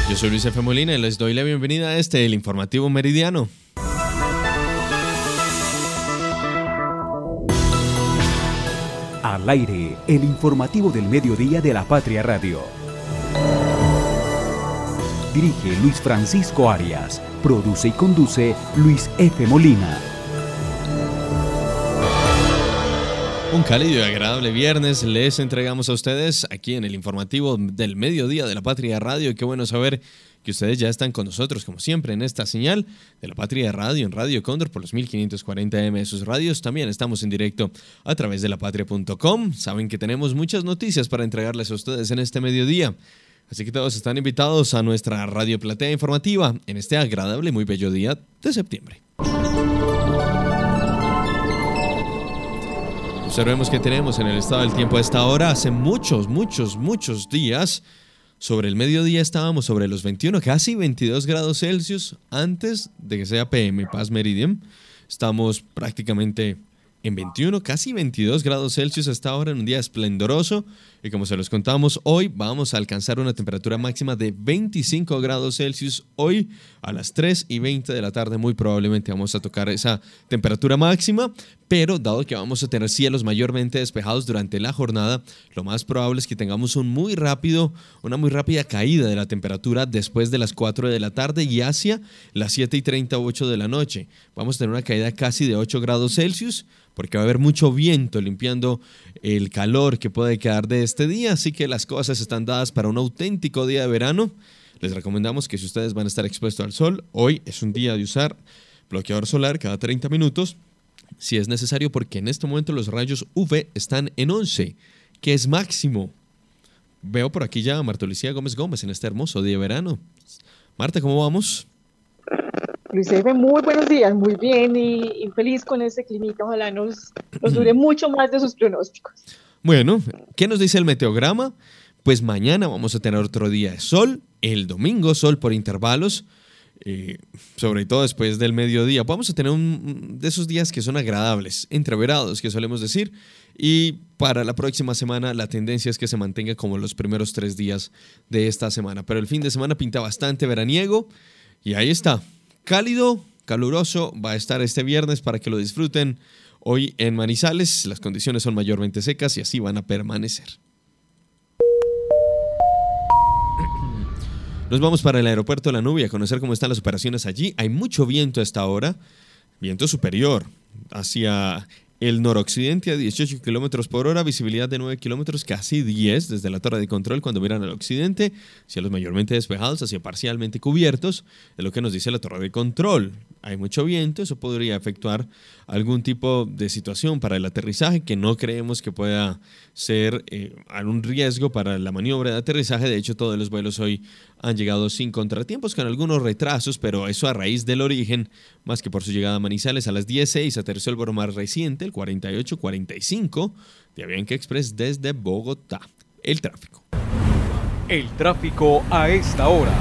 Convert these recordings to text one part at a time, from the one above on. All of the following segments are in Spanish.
Yo soy Luis F. Molina y les doy la bienvenida a el informativo meridiano. Al aire, el informativo del mediodía de La Patria Radio. Dirige Luis Francisco Arias. Produce y conduce Luis F. Molina. Un cálido y agradable viernes les entregamos a ustedes aquí en el informativo del mediodía de La Patria Radio. Y qué bueno saber que ustedes ya están con nosotros, como siempre, en esta señal de La Patria Radio, en Radio Cóndor, por los 1540M de sus radios. También estamos en directo a través de lapatria.com. Saben que tenemos muchas noticias para entregarles a ustedes en este mediodía. Así que todos están invitados a nuestra radio platea informativa en este agradable y muy bello día de septiembre. Observemos que tenemos en el estado del tiempo a esta hora. Hace muchos días, sobre el mediodía estábamos sobre los 21, casi 22 grados Celsius antes de que sea PM, Paz Meridian. Estamos prácticamente en 21, casi 22 grados Celsius hasta ahora, en un día esplendoroso. Y como se los contamos, hoy vamos a alcanzar una temperatura máxima de 25 grados Celsius. Hoy a las 3:20 de la tarde muy probablemente vamos a tocar esa temperatura máxima. Pero dado que vamos a tener cielos mayormente despejados durante la jornada, lo más probable es que tengamos una muy rápida caída de la temperatura después de las 4 de la tarde y hacia las 7:38 de la noche. Vamos a tener una caída casi de 8 grados Celsius porque va a haber mucho viento limpiando el calor que puede quedar de este día. Así que las cosas están dadas para un auténtico día de verano. Les recomendamos que si ustedes van a estar expuestos al sol, hoy es un día de usar bloqueador solar cada 30 minutos. Si es necesario, porque en este momento los rayos UV están en 11, que es máximo. Veo por aquí ya a Marta Lucía Gómez en este hermoso día de verano. Marta, ¿cómo vamos? Luis F., muy buenos días, muy bien y feliz con este climita. Ojalá nos dure mucho más de sus pronósticos. Bueno, ¿qué nos dice el meteograma? Pues mañana vamos a tener otro día de sol, el domingo sol por intervalos. Sobre todo después del mediodía vamos a tener un de esos días que son agradables, entreverados que solemos decir, y para la próxima semana la tendencia es que se mantenga como los primeros 3 días de esta semana, pero el fin de semana pinta bastante veraniego y ahí está, cálido, caluroso, va a estar este viernes para que lo disfruten. Hoy en Manizales las condiciones son mayormente secas y así van a permanecer. Nos vamos para el aeropuerto de La Nubia a conocer cómo están las operaciones allí. Hay mucho viento a esta hora, viento superior hacia el noroccidente a 18 kilómetros por hora, visibilidad de 9 kilómetros, casi 10 desde la torre de control cuando miran al occidente, cielos mayormente despejados hacia parcialmente cubiertos, es lo que nos dice la torre de control. Hay mucho viento, eso podría efectuar algún tipo de situación para el aterrizaje que no creemos que pueda ser un riesgo para la maniobra de aterrizaje. De hecho, todos los vuelos hoy han llegado sin contratiempos, con algunos retrasos, pero eso a raíz del origen, más que por su llegada a Manizales a las 10:06, aterrizó el vuelo más reciente, el 4845 de Avianca Express desde Bogotá. El tráfico. El tráfico a esta hora.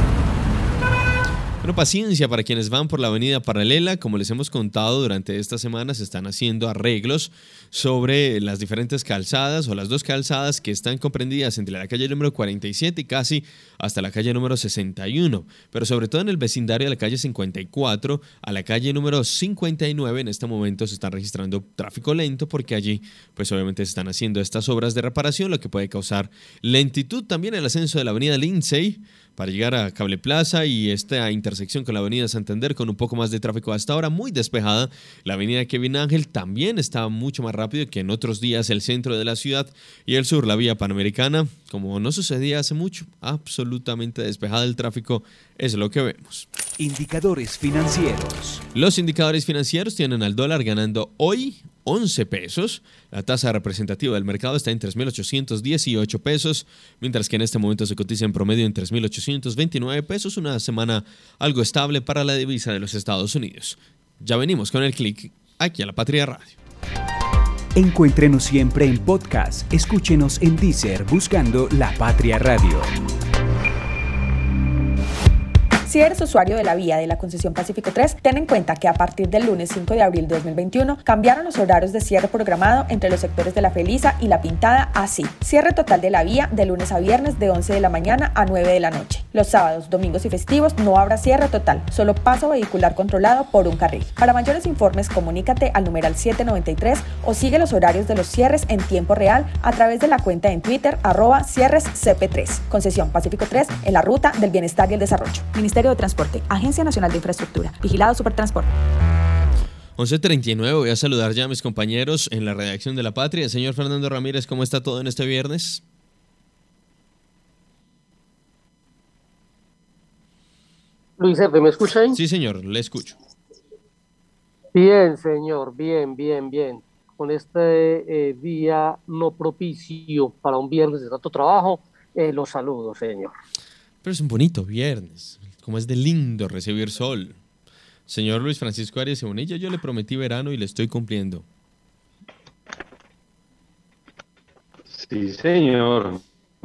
Bueno, paciencia para quienes van por la avenida paralela. Como les hemos contado, durante esta semana se están haciendo arreglos sobre las diferentes calzadas o las dos calzadas que están comprendidas entre la calle número 47 y casi hasta la calle número 61, pero sobre todo en el vecindario de la calle 54 a la calle número 59 en este momento se está registrando tráfico lento porque allí pues obviamente se están haciendo estas obras de reparación, lo que puede causar lentitud. También el ascenso de la avenida Lindsay para llegar a Cable Plaza y esta intersección con la avenida Santander con un poco más de tráfico hasta ahora, muy despejada. La avenida Kevin Ángel también está mucho más rápido que en otros días el centro de la ciudad y el sur, la vía Panamericana, como no sucedía hace mucho, absolutamente despejada el tráfico, es lo que vemos. Indicadores financieros. Los indicadores financieros tienen al dólar ganando hoy 11 pesos. La tasa representativa del mercado está en 3.818 pesos, mientras que en este momento se cotiza en promedio en 3.829 pesos, una semana algo estable para la divisa de los Estados Unidos. Ya venimos con el clic aquí a La Patria Radio. Encuéntrenos siempre en podcast. Escúchenos en Deezer buscando La Patria Radio. Si eres usuario de la vía de la concesión Pacífico 3, ten en cuenta que a partir del lunes 5 de abril de 2021 cambiaron los horarios de cierre programado entre los sectores de La Felisa y La Pintada así. Cierre total de la vía de lunes a viernes de 11 de la mañana a 9 de la noche. Los sábados, domingos y festivos no habrá cierre total, solo paso vehicular controlado por un carril. Para mayores informes, comunícate al numeral 793 o sigue los horarios de los cierres en tiempo real a través de la cuenta en Twitter @cierrescp3. Concesión Pacífico 3 en la ruta del bienestar y el desarrollo. Ministerio de Transporte, Agencia Nacional de Infraestructura, Vigilado Supertransporte. 11:39, voy a saludar ya a mis compañeros en la redacción de La Patria. Señor Fernando Ramírez, ¿cómo está todo en este viernes? Luis F., ¿me escucha ahí? Sí, señor, le escucho. Bien, señor, bien. Con este día no propicio para un viernes de tanto trabajo, los saludo, señor. Pero es un bonito viernes, como es de lindo recibir sol. Señor Luis Francisco Arias Bonilla, yo le prometí verano y le estoy cumpliendo. Sí, señor.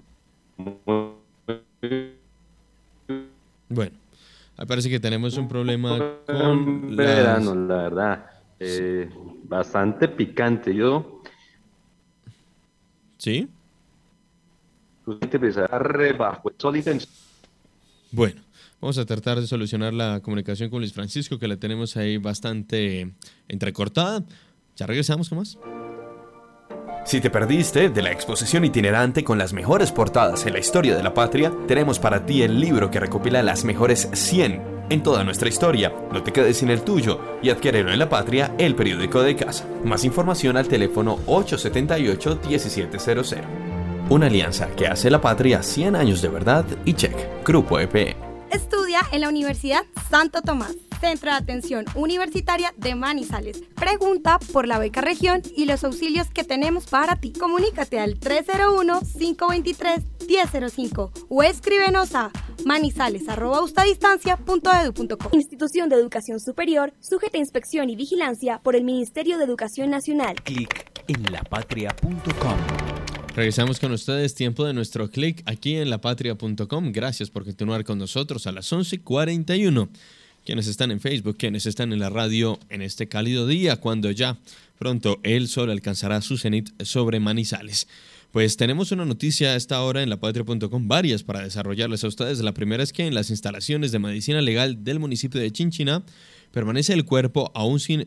Bueno, parece que tenemos un problema con verano, la verdad. Bastante picante. ¿Sí? Bajo el sol intenso. Bueno, vamos a tratar de solucionar la comunicación con Luis Francisco, que la tenemos ahí bastante entrecortada. Ya regresamos con más. Si te perdiste de la exposición itinerante con las mejores portadas en la historia de la patria, tenemos para ti el libro que recopila las mejores 100 en toda nuestra historia. No te quedes sin el tuyo y adquiérelo en La Patria, el periódico de casa. Más información al teléfono 878-1700. Una alianza que hace La Patria 100 años de verdad y check. Grupo EPE. Estudia en la Universidad Santo Tomás, Centro de Atención Universitaria de Manizales. Pregunta por la beca región y los auxilios que tenemos para ti. Comunícate al 301-523-1005 o escríbenos a manizales@ustadistancia.edu.co. Institución de Educación Superior, sujeta a inspección y vigilancia por el Ministerio de Educación Nacional. Clic en lapatria.com. Regresamos con ustedes, tiempo de nuestro clic aquí en lapatria.com. Gracias por continuar con nosotros a las 11:41. Quienes están en Facebook, quienes están en la radio en este cálido día, cuando ya pronto el sol alcanzará su cenit sobre Manizales. Pues tenemos una noticia a esta hora en lapatria.com, varias para desarrollarles a ustedes. La primera es que en las instalaciones de medicina legal del municipio de Chinchiná permanece un cuerpo aún sin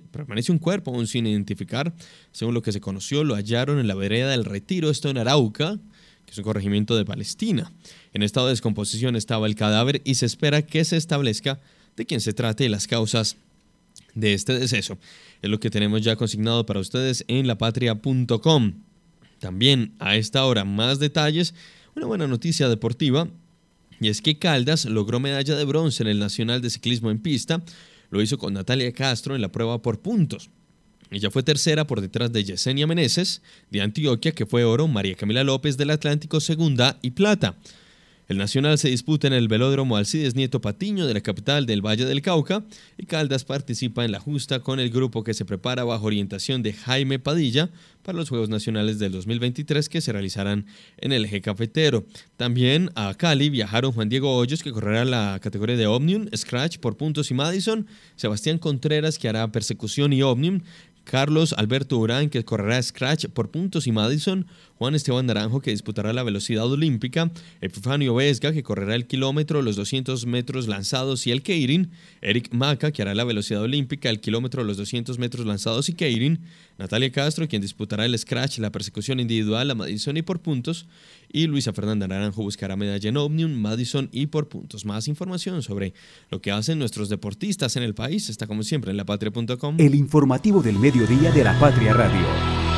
identificar. Según lo que se conoció, lo hallaron en la vereda del Retiro, esto en Arauca, que es un corregimiento de Palestina. En estado de descomposición estaba el cadáver y se espera que se establezca de quién se trate y las causas de este deceso. Es lo que tenemos ya consignado para ustedes en lapatria.com. También a esta hora más detalles, una buena noticia deportiva, y es que Caldas logró medalla de bronce en el Nacional de Ciclismo en Pista. Lo hizo con Natalia Castro en la prueba por puntos. Ella fue tercera por detrás de Yesenia Meneses de Antioquia, que fue oro, María Camila López del Atlántico segunda y plata. El Nacional se disputa en el velódromo Alcides Nieto Patiño de la capital del Valle del Cauca y Caldas participa en la justa con el grupo que se prepara bajo orientación de Jaime Padilla para los Juegos Nacionales del 2023 que se realizarán en el eje cafetero. También a Cali viajaron Juan Diego Hoyos, que correrá la categoría de Omnium, Scratch por puntos y Madison, Sebastián Contreras, que hará persecución y Omnium, Carlos Alberto Urán, que correrá Scratch por puntos y Madison, Juan Esteban Naranjo, que disputará la velocidad olímpica, Epifanio Vesga, que correrá el kilómetro, los 200 metros lanzados y el Keirin, Eric Maca, que hará la velocidad olímpica, el kilómetro, los 200 metros lanzados y Keirin, Natalia Castro, quien disputará el Scratch, la persecución individual, la Madison y por puntos, y Luisa Fernanda Naranjo buscará medalla en Omnium, Madison y por puntos. Más información sobre lo que hacen nuestros deportistas en el país está como siempre en lapatria.com. El informativo del mediodía de La Patria Radio.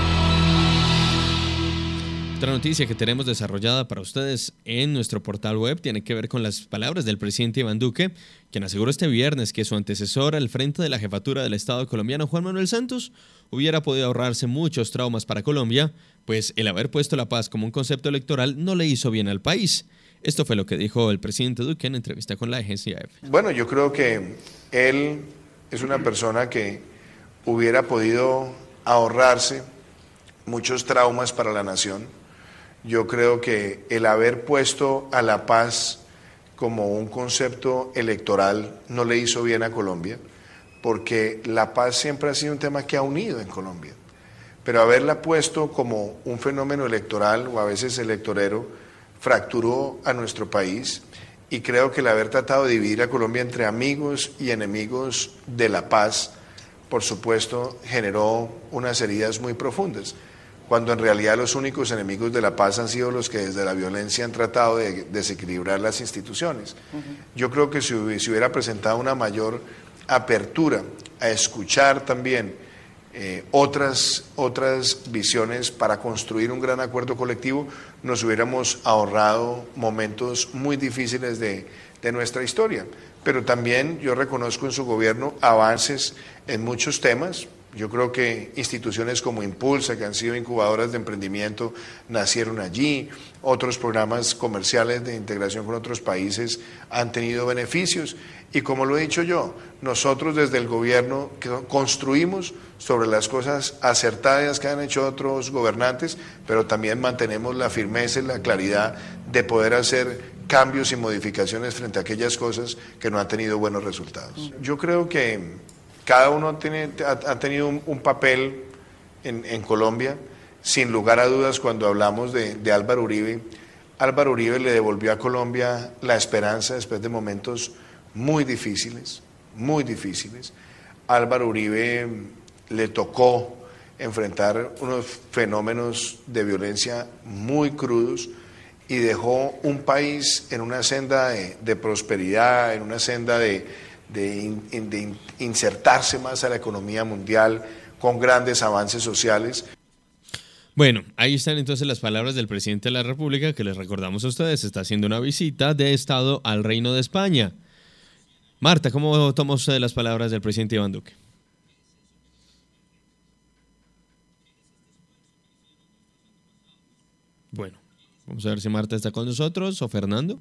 Otra noticia que tenemos desarrollada para ustedes en nuestro portal web tiene que ver con las palabras del presidente Iván Duque, quien aseguró este viernes que su antecesor al frente de la jefatura del Estado colombiano, Juan Manuel Santos, hubiera podido ahorrarse muchos traumas para Colombia, pues el haber puesto la paz como un concepto electoral no le hizo bien al país. Esto fue lo que dijo el presidente Duque en entrevista con la agencia EFE. Bueno, yo creo que él es una persona que hubiera podido ahorrarse muchos traumas para la nación. Yo creo que el haber puesto a la paz como un concepto electoral no le hizo bien a Colombia, porque la paz siempre ha sido un tema que ha unido en Colombia. Pero haberla puesto como un fenómeno electoral o a veces electorero fracturó a nuestro país, y creo que el haber tratado de dividir a Colombia entre amigos y enemigos de la paz, por supuesto, generó unas heridas muy profundas, cuando en realidad los únicos enemigos de la paz han sido los que desde la violencia han tratado de desequilibrar las instituciones. Yo creo que si hubiera presentado una mayor apertura a escuchar también otras visiones para construir un gran acuerdo colectivo, nos hubiéramos ahorrado momentos muy difíciles de nuestra historia. Pero también yo reconozco en su gobierno avances en muchos temas. Yo creo que instituciones como Impulsa, que han sido incubadoras de emprendimiento, nacieron allí. Otros programas comerciales de integración con otros países han tenido beneficios. Y como lo he dicho yo, nosotros desde el gobierno construimos sobre las cosas acertadas que han hecho otros gobernantes, pero también mantenemos la firmeza y la claridad de poder hacer cambios y modificaciones frente a aquellas cosas que no han tenido buenos resultados. Yo creo que cada uno ha tenido un papel en Colombia. Sin lugar a dudas, cuando hablamos de Álvaro Uribe le devolvió a Colombia la esperanza después de momentos muy difíciles, muy difíciles. Álvaro Uribe le tocó enfrentar unos fenómenos de violencia muy crudos y dejó un país en una senda de prosperidad, en una senda de insertarse más a la economía mundial con grandes avances sociales. Bueno, ahí están entonces las palabras del presidente de la República, que les recordamos a ustedes, está haciendo una visita de Estado al Reino de España. Marta, ¿cómo toma usted las palabras del presidente Iván Duque? Bueno, vamos a ver si Marta está con nosotros o Fernando.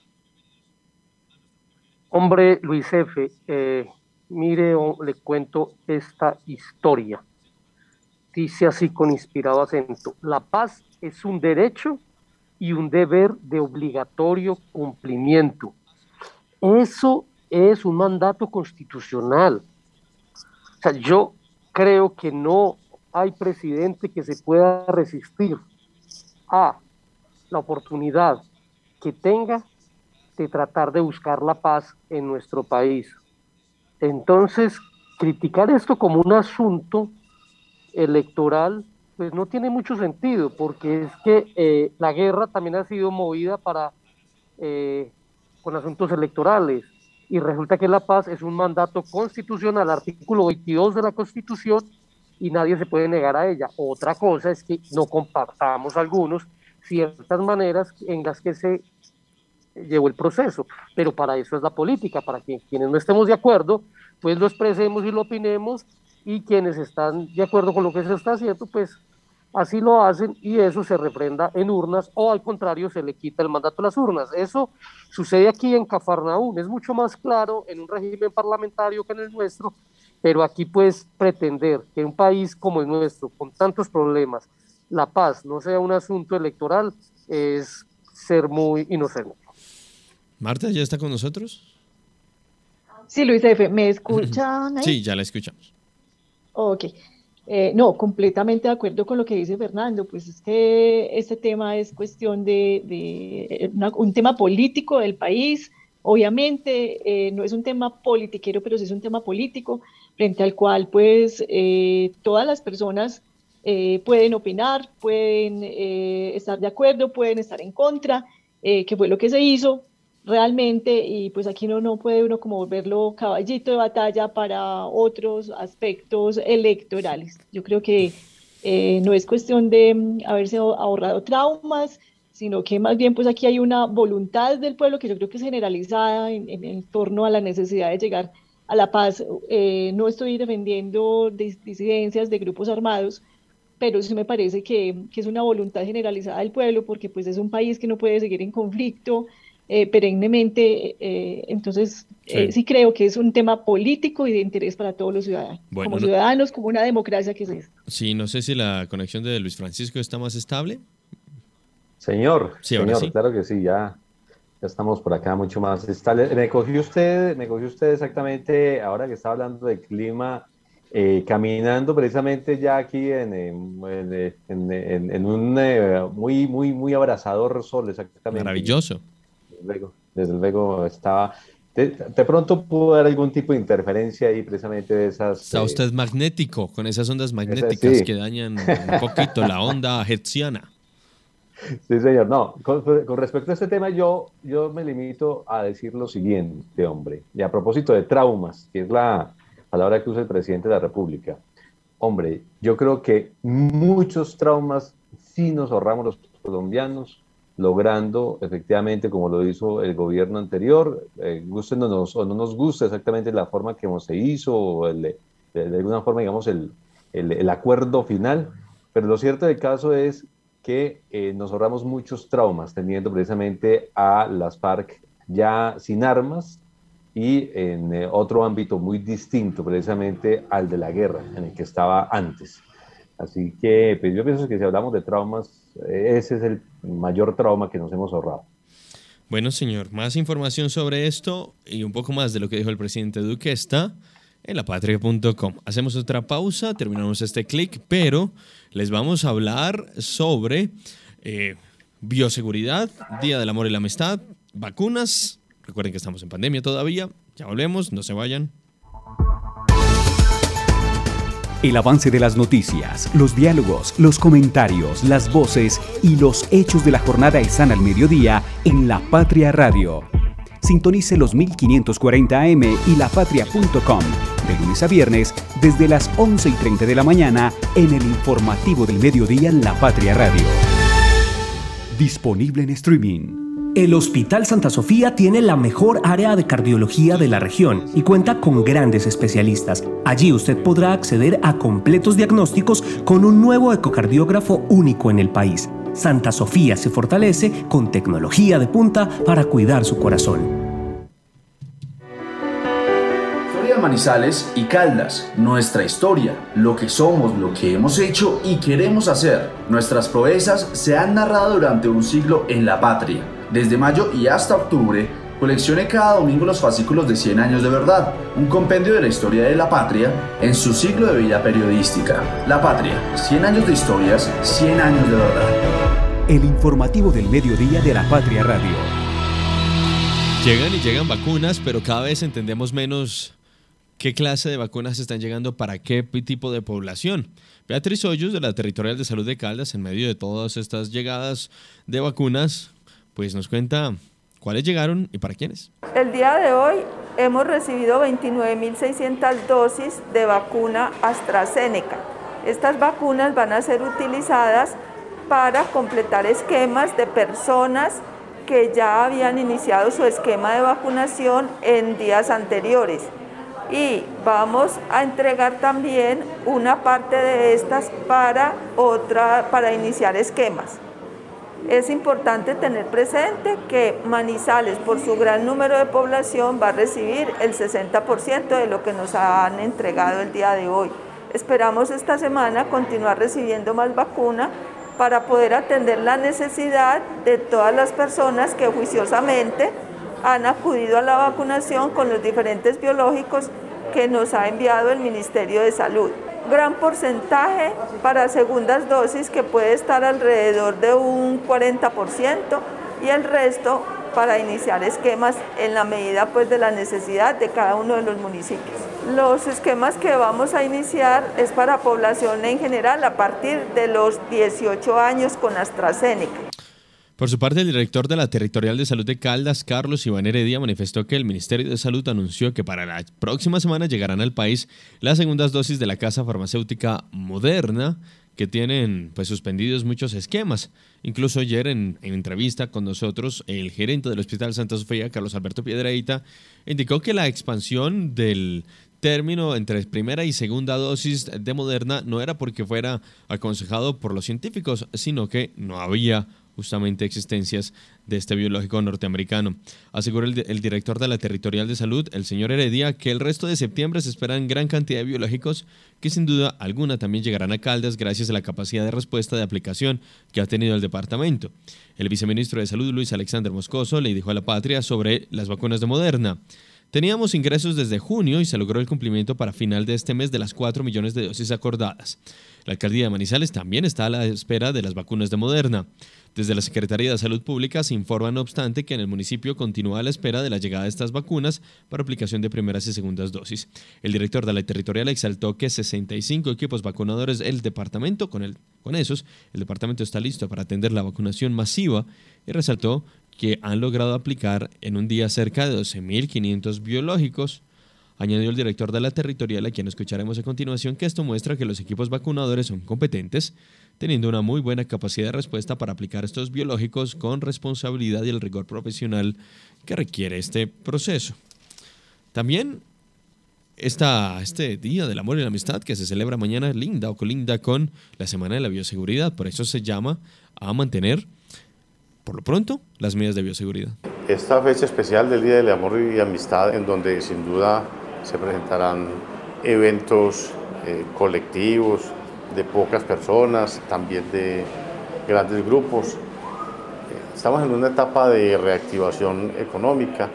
Hombre, Luis F., mire, le cuento esta historia. Dice así con inspirado acento: la paz es un derecho y un deber de obligatorio cumplimiento. Eso es un mandato constitucional. O sea, yo creo que no hay presidente que se pueda resistir a la oportunidad que tenga de tratar de buscar la paz en nuestro país. Entonces, criticar esto como un asunto electoral, pues no tiene mucho sentido, porque es que la guerra también ha sido movida con asuntos electorales, y resulta que la paz es un mandato constitucional, artículo 22 de la Constitución, y nadie se puede negar a ella. Otra cosa es que no compartamos algunos ciertas maneras en las que se llevó el proceso, pero para eso es la política, para que quienes no estemos de acuerdo, pues lo expresemos y lo opinemos, y quienes están de acuerdo con lo que se está haciendo, pues así lo hacen, y eso se refrenda en urnas, o al contrario se le quita el mandato a las urnas. Eso sucede aquí en Cafarnaúm, es mucho más claro en un régimen parlamentario que en el nuestro, pero aquí pues pretender que en un país como el nuestro, con tantos problemas, la paz no sea un asunto electoral, es ser muy inocente. Marta, ¿ya está con nosotros? Sí, Luis F., ¿me escuchan ahí? Sí, ya la escuchamos. Ok. No, completamente de acuerdo con lo que dice Fernando, pues es que este tema es cuestión de un tema político del país. Obviamente no es un tema politiquero, pero sí es un tema político, frente al cual pues todas las personas pueden opinar, pueden estar de acuerdo, pueden estar en contra, que fue lo que se hizo realmente, y pues aquí no puede uno como volverlo caballito de batalla para otros aspectos electorales. Yo creo que no es cuestión de haberse ahorrado traumas, sino que más bien pues aquí hay una voluntad del pueblo que yo creo que es generalizada en torno a la necesidad de llegar a la paz. No estoy defendiendo disidencias de grupos armados, pero sí me parece que es una voluntad generalizada del pueblo, porque pues es un país que no puede seguir en conflicto perennemente, entonces sí creo que es un tema político y de interés para todos los ciudadanos, bueno, como ciudadanos, como una democracia que es esto. Sí, no sé si la conexión de Luis Francisco está más estable. Señor, sí, ahora sí. Claro que sí, ya Ya estamos por acá mucho más estables. Me cogió usted exactamente ahora que estaba hablando de clima, caminando precisamente ya aquí en un muy, muy, muy abrasador sol, exactamente. Maravilloso. Desde luego estaba. De pronto pudo haber algún tipo de interferencia ahí precisamente de esas. Está usted magnético, con esas ondas magnéticas que dañan un poquito la onda hertziana. Sí, señor. No, con respecto a este tema, yo me limito a decir lo siguiente, hombre. Y a propósito de traumas, que es la palabra que usa el presidente de la República. Hombre, yo creo que muchos traumas sí nos ahorramos los colombianos, logrando efectivamente, como lo hizo el gobierno anterior, gústenos o no nos gusta exactamente la forma que se hizo, o de alguna forma, digamos, el acuerdo final. Pero lo cierto del caso es que nos ahorramos muchos traumas teniendo precisamente a las FARC ya sin armas y en otro ámbito muy distinto precisamente al de la guerra en el que estaba antes. Así que pues yo pienso que si hablamos de traumas, ese es el mayor trauma que nos hemos ahorrado. Bueno, señor, más información sobre esto y un poco más de lo que dijo el presidente Duque está en lapatria.com. Hacemos otra pausa, terminamos este clic, pero les vamos a hablar sobre bioseguridad, Día del Amor y la Amistad, vacunas. Recuerden que estamos en pandemia todavía. Ya volvemos, no se vayan. El avance de las noticias, los diálogos, los comentarios, las voces y los hechos de la jornada están al mediodía en La Patria Radio. Sintonice los 1540 AM y lapatria.com de lunes a viernes desde las 11:30 de la mañana en el informativo del mediodía en La Patria Radio. Disponible en streaming. El Hospital Santa Sofía tiene la mejor área de cardiología de la región y cuenta con grandes especialistas. Allí usted podrá acceder a completos diagnósticos con un nuevo ecocardiógrafo único en el país. Santa Sofía se fortalece con tecnología de punta para cuidar su corazón. Historia Manizales y Caldas, nuestra historia, lo que somos, lo que hemos hecho y queremos hacer. Nuestras proezas se han narrado durante un siglo en La Patria. Desde mayo y hasta octubre, coleccione cada domingo los fascículos de 100 años de verdad, un compendio de la historia de La Patria en su siglo de vida periodística. La Patria, 100 años de historias, 100 años de verdad. El informativo del mediodía de La Patria Radio. Llegan y llegan vacunas, pero cada vez entendemos menos qué clase de vacunas están llegando para qué tipo de población. Beatriz Hoyos, de la Territorial de Salud de Caldas, en medio de todas estas llegadas de vacunas, pues nos cuenta cuáles llegaron y para quiénes. El día de hoy hemos recibido 29.600 dosis de vacuna AstraZeneca. Estas vacunas van a ser utilizadas para completar esquemas de personas que ya habían iniciado su esquema de vacunación en días anteriores. Y vamos a entregar también una parte de estas para iniciar esquemas. Es importante tener presente que Manizales, por su gran número de población, va a recibir el 60% de lo que nos han entregado el día de hoy. Esperamos esta semana continuar recibiendo más vacuna para poder atender la necesidad de todas las personas que juiciosamente han acudido a la vacunación con los diferentes biológicos que nos ha enviado el Ministerio de Salud. Gran porcentaje para segundas dosis, que puede estar alrededor de un 40%, y el resto para iniciar esquemas en la medida pues de la necesidad de cada uno de los municipios. Los esquemas que vamos a iniciar es para población en general a partir de los 18 años con AstraZeneca. Por su parte, el director de la Territorial de Salud de Caldas, Carlos Iván Heredia, manifestó que el Ministerio de Salud anunció que para la próxima semana llegarán al país las segundas dosis de la casa farmacéutica Moderna, que tienen pues suspendidos muchos esquemas. Incluso ayer en entrevista con nosotros, el gerente del Hospital Santa Sofía, Carlos Alberto Piedrahita, indicó que la expansión del término entre primera y segunda dosis de Moderna no era porque fuera aconsejado por los científicos, sino que no había justamente existencias de este biológico norteamericano. Asegura el director de la Territorial de Salud, el señor Heredia, que el resto de septiembre se esperan gran cantidad de biológicos que sin duda alguna también llegarán a Caldas gracias a la capacidad de respuesta de aplicación que ha tenido el departamento. El viceministro de Salud, Luis Alexander Moscoso, le dijo a La Patria sobre las vacunas de Moderna. Teníamos ingresos desde junio y se logró el cumplimiento para final de este mes de las 4 millones de dosis acordadas. La alcaldía de Manizales también está a la espera de las vacunas de Moderna. Desde la Secretaría de Salud Pública se informa, no obstante, que en el municipio continúa a la espera de la llegada de estas vacunas para aplicación de primeras y segundas dosis. El director de la Territorial exaltó que 65 equipos vacunadores del departamento, con esos, el departamento está listo para atender la vacunación masiva y resaltó que han logrado aplicar en un día cerca de 12.500 biológicos. Añadió el director de la Territorial, a quien escucharemos a continuación, que esto muestra que los equipos vacunadores son competentes, teniendo una muy buena capacidad de respuesta para aplicar estos biológicos con responsabilidad y el rigor profesional que requiere este proceso. También este Día del Amor y la Amistad, que se celebra mañana, linda o colinda con la Semana de la Bioseguridad. Por eso se llama a mantener, por lo pronto, las medidas de bioseguridad. Esta fecha especial del Día del Amor y Amistad, en donde sin duda se presentarán eventos colectivos de pocas personas, también de grandes grupos. Estamos en una etapa de reactivación económica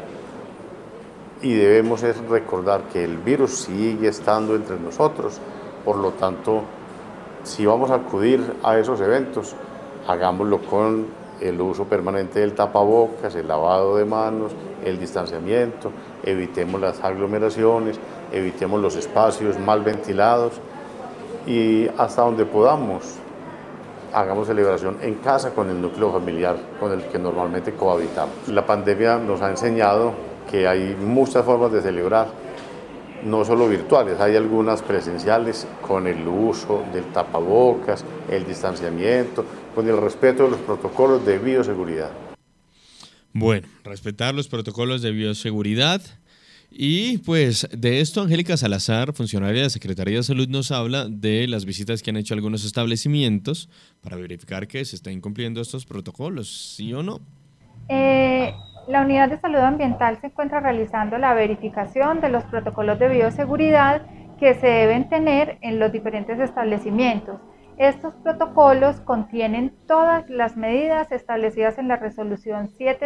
y debemos recordar que el virus sigue estando entre nosotros. Por lo tanto, si vamos a acudir a esos eventos, hagámoslo con el uso permanente del tapabocas, el lavado de manos, el distanciamiento, evitemos las aglomeraciones, evitemos los espacios mal ventilados y hasta donde podamos, hagamos celebración en casa con el núcleo familiar con el que normalmente cohabitamos. La pandemia nos ha enseñado que hay muchas formas de celebrar, no solo virtuales, hay algunas presenciales con el uso del tapabocas, el distanciamiento, con el respeto de los protocolos de bioseguridad. Bueno, respetar los protocolos de bioseguridad. Y pues de esto Angélica Salazar, funcionaria de la Secretaría de Salud, nos habla de las visitas que han hecho algunos establecimientos para verificar que se estén cumpliendo estos protocolos, ¿sí o no? La Unidad de Salud Ambiental se encuentra realizando la verificación de los protocolos de bioseguridad que se deben tener en los diferentes establecimientos. Estos protocolos contienen todas las medidas establecidas en la resolución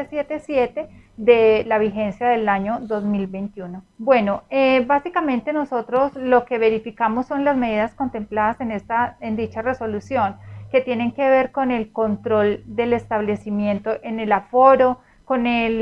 777 de la vigencia del año 2021. Bueno, básicamente nosotros lo que verificamos son las medidas contempladas en dicha resolución, que tienen que ver con el control del establecimiento en el aforo, con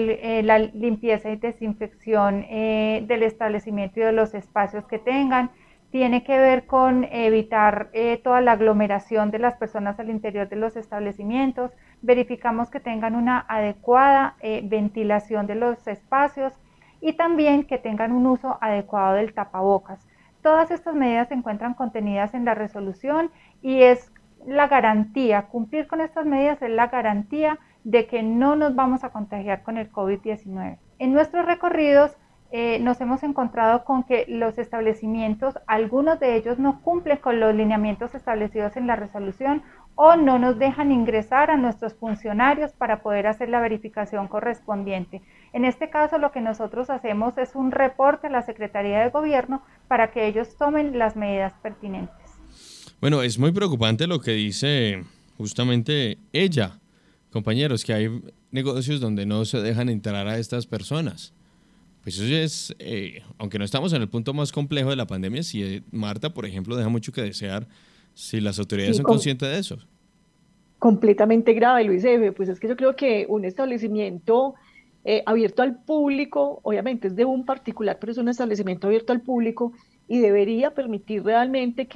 la limpieza y desinfección del establecimiento y de los espacios que tengan. Tiene que ver con evitar toda la aglomeración de las personas al interior de los establecimientos. Verificamos que tengan una adecuada ventilación de los espacios y también que tengan un uso adecuado del tapabocas. Todas estas medidas se encuentran contenidas en la resolución y es la garantía, cumplir con estas medidas es la garantía de que no nos vamos a contagiar con el COVID-19. En nuestros recorridos nos hemos encontrado con que los establecimientos, algunos de ellos no cumplen con los lineamientos establecidos en la resolución o no nos dejan ingresar a nuestros funcionarios para poder hacer la verificación correspondiente. En este caso, lo que nosotros hacemos es un reporte a la Secretaría de Gobierno para que ellos tomen las medidas pertinentes. Bueno, es muy preocupante lo que dice justamente ella, compañeros, que hay negocios donde no se dejan entrar a estas personas. Pues eso es, aunque no estamos en el punto más complejo de la pandemia, si Marta, por ejemplo, deja mucho que desear, si las autoridades son conscientes de eso. Completamente grave, Luis F. Pues es que yo creo que un establecimiento abierto al público, obviamente es de un particular, pero es un establecimiento abierto al público y debería permitir realmente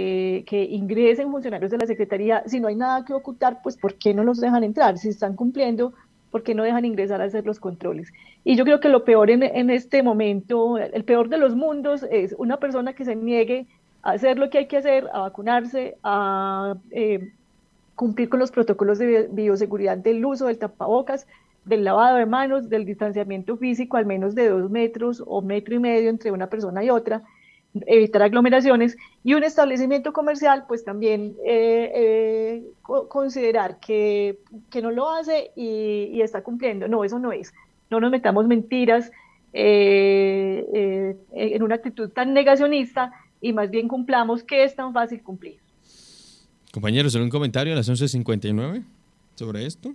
que ingresen funcionarios de la Secretaría. Si no hay nada que ocultar, pues ¿por qué no los dejan entrar? Si están cumpliendo, ¿por qué no dejan ingresar a hacer los controles? Y yo creo que lo peor en este momento, el peor de los mundos, es una persona que se niegue a hacer lo que hay que hacer, a vacunarse, a cumplir con los protocolos de bioseguridad del uso del tapabocas, del lavado de manos, del distanciamiento físico al menos de 2 metros o 1,5 metros entre una persona y otra. evitar aglomeraciones, y un establecimiento comercial, pues también considerar que no lo hace y está cumpliendo. No, eso no es. No nos metamos mentiras en una actitud tan negacionista y más bien cumplamos, que es tan fácil cumplir. Compañeros, ¿en un comentario a las 11:59 sobre esto?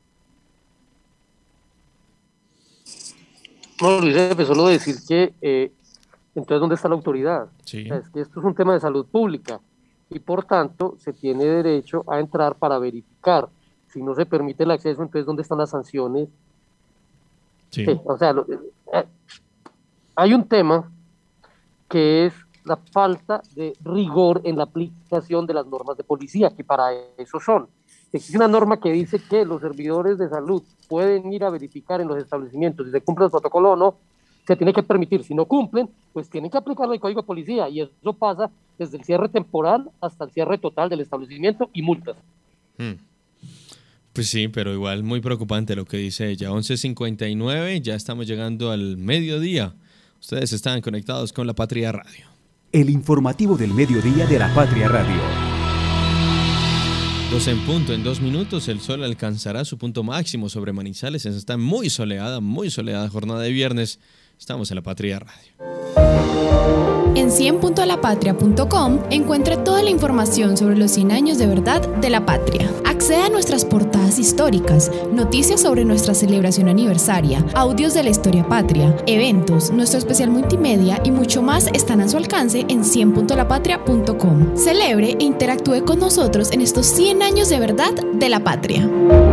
No, Luis, solo decir que entonces, ¿dónde está la autoridad? Sí. O sea, es que esto es un tema de salud pública y por tanto se tiene derecho a entrar para verificar. Si no se permite el acceso, entonces ¿dónde están las sanciones? Sí. O sea, hay un tema que es la falta de rigor en la aplicación de las normas de policía, que para eso son. Existe una norma que dice que los servidores de salud pueden ir a verificar en los establecimientos si se cumple el protocolo o no, se tiene que permitir. Si no cumplen, pues tienen que aplicar el código de policía, y eso pasa desde el cierre temporal hasta el cierre total del establecimiento y multas. Pues sí, pero igual muy preocupante lo que dice ella. 11:59, ya estamos llegando al mediodía. Ustedes están conectados con La Patria Radio. El informativo del mediodía de La Patria Radio. 12 en punto, en 2 minutos el sol alcanzará su punto máximo sobre Manizales. Está muy soleada jornada de viernes. Estamos en La Patria Radio. En 100.lapatria.com encuentra toda la información sobre los 100 años de verdad de la patria. Acceda a nuestras portadas históricas, noticias sobre nuestra celebración aniversaria, audios de la historia patria, eventos, nuestro especial multimedia y mucho más están a su alcance en 100.lapatria.com. Celebre e interactúe con nosotros en estos 100 años de verdad de la patria.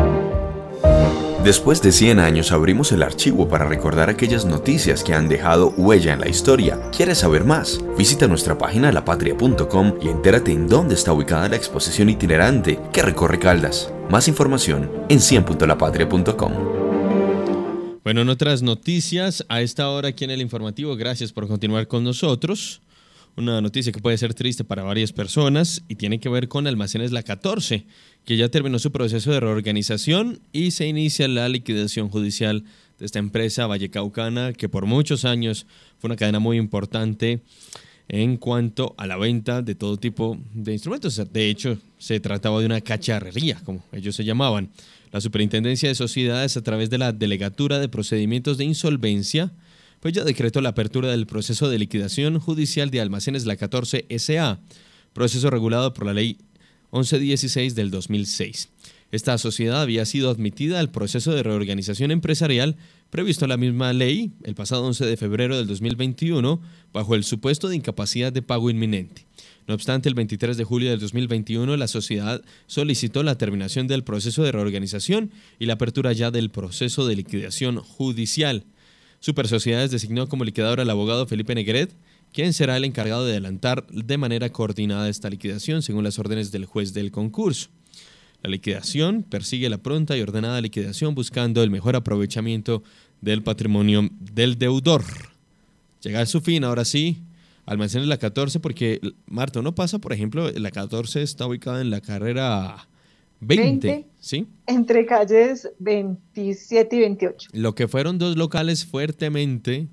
Después de 100 años abrimos el archivo para recordar aquellas noticias que han dejado huella en la historia. ¿Quieres saber más? Visita nuestra página lapatria.com y entérate en dónde está ubicada la exposición itinerante que recorre Caldas. Más información en 100.lapatria.com. Bueno, en otras noticias, a esta hora aquí en el informativo, gracias por continuar con nosotros. Una noticia que puede ser triste para varias personas y tiene que ver con Almacenes La 14, que ya terminó su proceso de reorganización y se inicia la liquidación judicial de esta empresa vallecaucana, que por muchos años fue una cadena muy importante en cuanto a la venta de todo tipo de instrumentos. De hecho, se trataba de una cacharrería, como ellos se llamaban. La Superintendencia de Sociedades, a través de la Delegatura de Procedimientos de Insolvencia, pues ya decretó la apertura del proceso de liquidación judicial de Almacenes La 14 S.A., proceso regulado por la Ley 1116 del 2006. Esta sociedad había sido admitida al proceso de reorganización empresarial previsto en la misma ley el pasado 11 de febrero del 2021 bajo el supuesto de incapacidad de pago inminente. No obstante, el 23 de julio del 2021 la sociedad solicitó la terminación del proceso de reorganización y la apertura ya del proceso de liquidación judicial. Super Sociedades designó como liquidador al abogado Felipe Negret, quien será el encargado de adelantar de manera coordinada esta liquidación según las órdenes del juez del concurso. La liquidación persigue la pronta y ordenada liquidación buscando el mejor aprovechamiento del patrimonio del deudor. Llega a su fin, ahora sí, Almacenes La 14, porque, Marta, uno pasa, por ejemplo, la 14 está ubicada en la carrera 20, ¿sí? Entre calles 27 y 28. Lo que fueron 2 locales fuertemente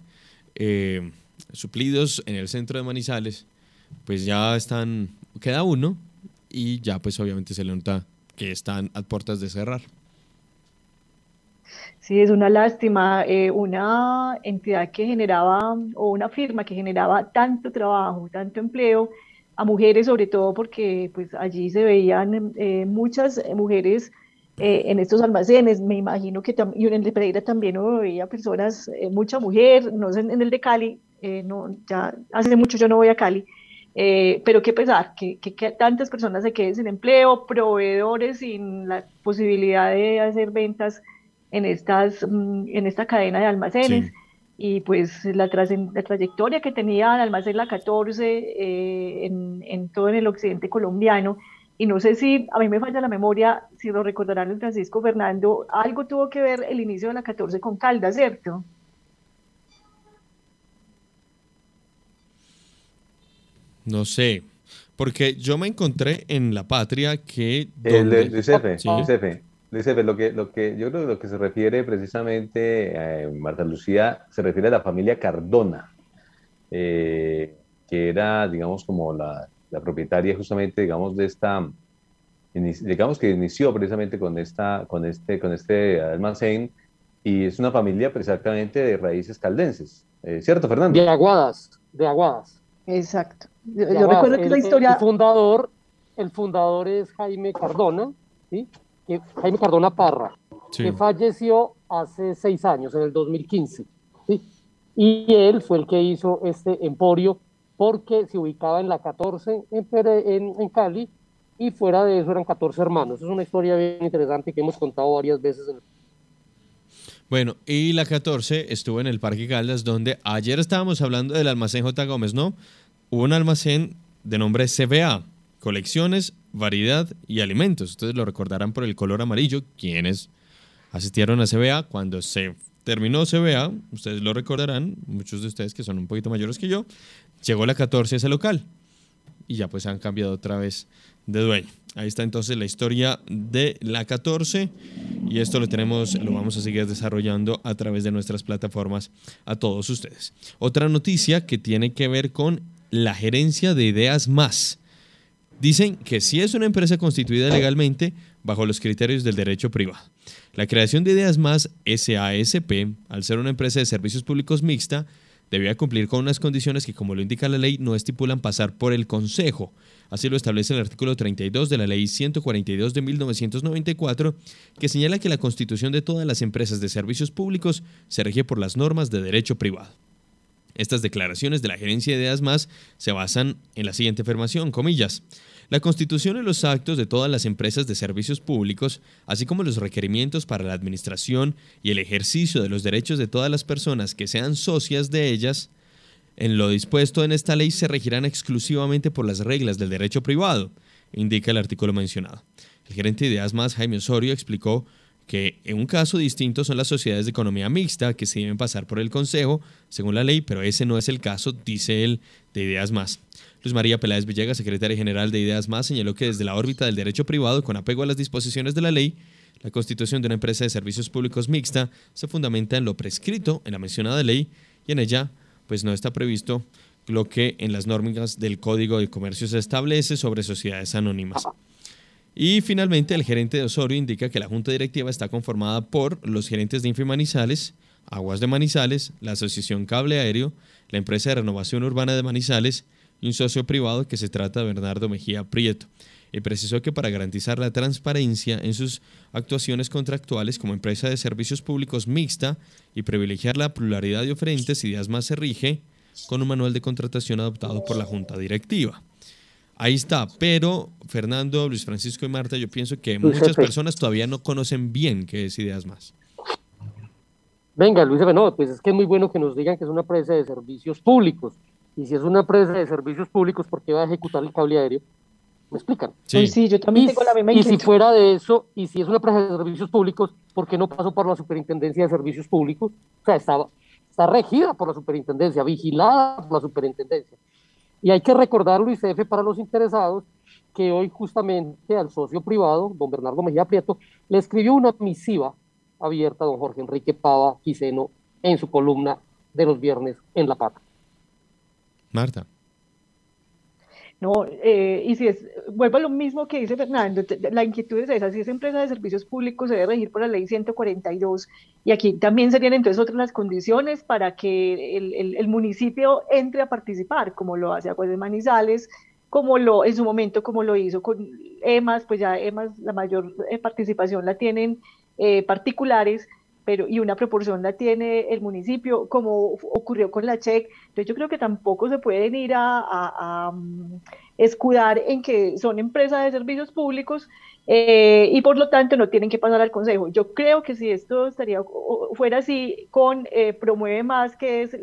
suplidos en el centro de Manizales, pues ya queda uno y ya pues obviamente se le nota que están a puertas de cerrar. Sí, es una lástima, una entidad que generaba, o una firma que generaba tanto trabajo, tanto empleo, a mujeres sobre todo, porque pues allí se veían muchas mujeres en estos almacenes. Me imagino que y en el de Pereira también uno veía personas, mucha mujer, no sé, en el de Cali, no, ya hace mucho yo no voy a Cali, pero qué pesar que tantas personas se queden sin empleo, proveedores sin la posibilidad de hacer ventas en esta cadena de almacenes. Sí. Y pues la trayectoria que tenía el Almacén La 14 en todo el occidente colombiano, y no sé si, a mí me falla la memoria, si lo recordarán el Francisco Fernando, algo tuvo que ver el inicio de La 14 con Caldas, ¿cierto? No sé, porque yo me encontré en La Patria que... Luis Efe, lo que yo creo que lo que se refiere precisamente, Marta Lucía, se refiere a la familia Cardona, que que era, digamos, como la propietaria justamente, digamos, de esta, digamos que inició precisamente con este almacén, y es una familia exactamente de raíces caldenses, ¿cierto, Fernando? De Aguadas. Exacto. Yo recuerdo que la historia... El fundador es Jaime Cardona, ¿sí? Jaime Cardona Parra, sí, que falleció hace 6 años, en el 2015. ¿Sí? Y él fue el que hizo este emporio porque se ubicaba en la 14 en Cali, y fuera de eso eran 14 hermanos. Es una historia bien interesante que hemos contado varias veces. Bueno, y la 14 estuvo en el Parque Caldas, donde ayer estábamos hablando del almacén J. Gómez, ¿no? Hubo un almacén de nombre CBA, Colecciones, Variedad y Alimentos. Ustedes lo recordarán por el color amarillo. Quienes asistieron a CBA, cuando se terminó CBA, ustedes lo recordarán, muchos de ustedes que son un poquito mayores que yo, llegó la 14 a ese local y ya pues han cambiado otra vez de dueño. Ahí está entonces la historia de la 14, y esto lo vamos a seguir desarrollando a través de nuestras plataformas a todos ustedes. Otra noticia que tiene que ver con la gerencia de Ideas Más. Dicen que si es una empresa constituida legalmente bajo los criterios del derecho privado. La creación de Ideas Más SASP, al ser una empresa de servicios públicos mixta, debía cumplir con unas condiciones que, como lo indica la ley, no estipulan pasar por el Consejo. Así lo establece el artículo 32 de la Ley 142 de 1994, que señala que la constitución de todas las empresas de servicios públicos se rige por las normas de derecho privado. Estas declaraciones de la gerencia de Ideas Más se basan en la siguiente afirmación, comillas: la constitución y los actos de todas las empresas de servicios públicos, así como los requerimientos para la administración y el ejercicio de los derechos de todas las personas que sean socias de ellas, en lo dispuesto en esta ley se regirán exclusivamente por las reglas del derecho privado, indica el artículo mencionado. El gerente de Ideas Más, Jaime Osorio, explicó que en un caso distinto son las sociedades de economía mixta que se deben pasar por el Consejo, según la ley, pero ese no es el caso, dice él, de Ideas Más. Luz María Peláez Villegas, secretaria general de Ideas Más, señaló que desde la órbita del derecho privado, con apego a las disposiciones de la ley, la constitución de una empresa de servicios públicos mixta se fundamenta en lo prescrito en la mencionada ley, y en ella pues no está previsto lo que en las normas del Código de Comercio se establece sobre sociedades anónimas. Y finalmente, el gerente de Osorio indica que la junta directiva está conformada por los gerentes de Infimanizales, Aguas de Manizales, la Asociación Cable Aéreo, la empresa de renovación urbana de Manizales y un socio privado que se trata de Bernardo Mejía Prieto. Y precisó que para garantizar la transparencia en sus actuaciones contractuales como empresa de servicios públicos mixta y privilegiar la pluralidad de oferentes, Ideas Más se rige con un manual de contratación adoptado por la junta directiva. Ahí está, pero Fernando, Luis Francisco y Marta, yo pienso que muchas personas todavía no conocen bien qué es Ideas Más. Venga, Luis, no, pues es que es muy bueno que nos digan que es una empresa de servicios públicos. Y si es una empresa de servicios públicos, ¿por qué va a ejecutar el cable aéreo? ¿Me explican? Sí, sí, yo también tengo la misma inquietud. Y si fuera de eso, y si es una empresa de servicios públicos, ¿por qué no pasó por la Superintendencia de Servicios Públicos? O sea, está regida por la Superintendencia, vigilada por la Superintendencia. Y hay que recordar, Luis F., para los interesados, que hoy justamente al socio privado, don Bernardo Mejía Prieto, le escribió una misiva abierta a don Jorge Enrique Pava Quiseno en su columna de los viernes en La Patria. Marta. No, y si vuelvo a lo mismo que dice Fernando, la inquietud es esa: si es empresa de servicios públicos se debe regir por la ley 142, y aquí también serían entonces otras las condiciones para que el municipio entre a participar, como lo hace Aguas de Manizales, en su momento como lo hizo con EMAS, pues ya EMAS la mayor participación la tienen particulares, y una proporción la tiene el municipio, como ocurrió con la CHEC. Entonces yo creo que tampoco se pueden ir a escudar en que son empresas de servicios públicos y por lo tanto no tienen que pasar al Consejo. Yo creo que si esto fuera así con Promueve Más, que es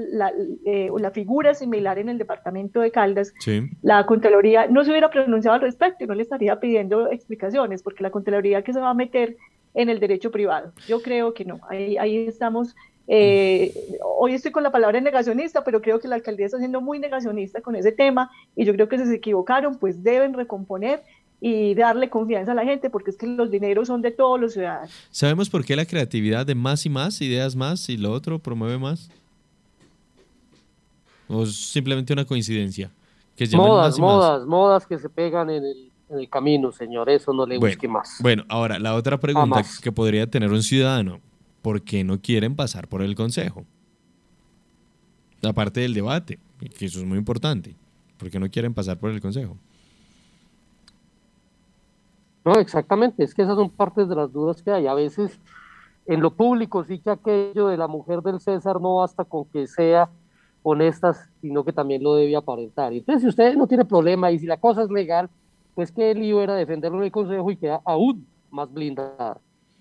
la figura similar en el departamento de Caldas, sí, la Contraloría no se hubiera pronunciado al respecto y no le estaría pidiendo explicaciones, porque la Contraloría que se va a meter en el derecho privado. Yo creo que no, ahí estamos. Hoy estoy con la palabra negacionista, pero creo que la alcaldía está siendo muy negacionista con ese tema, y yo creo que si se equivocaron, pues deben recomponer y darle confianza a la gente, porque es que los dineros son de todos los ciudadanos. ¿Sabemos por qué la creatividad de Más y Más, Ideas Más, y lo otro, Promueve Más? ¿O es simplemente una coincidencia? Que llamen más y más. Modas que se pegan en el camino, señor. Eso no le busque más. Bueno, ahora, la otra pregunta que podría tener un ciudadano. ¿Por qué no quieren pasar por el consejo? Aparte del debate, que eso es muy importante. ¿Por qué no quieren pasar por el consejo? No, exactamente. Es que esas son partes de las dudas que hay. A veces, en lo público, sí que aquello de la mujer del César no basta con que sea honesta, sino que también lo debe aparentar. Entonces, si usted no tiene problema y si la cosa es legal, pues qué lío era defenderlo en el consejo y queda aún más blindada.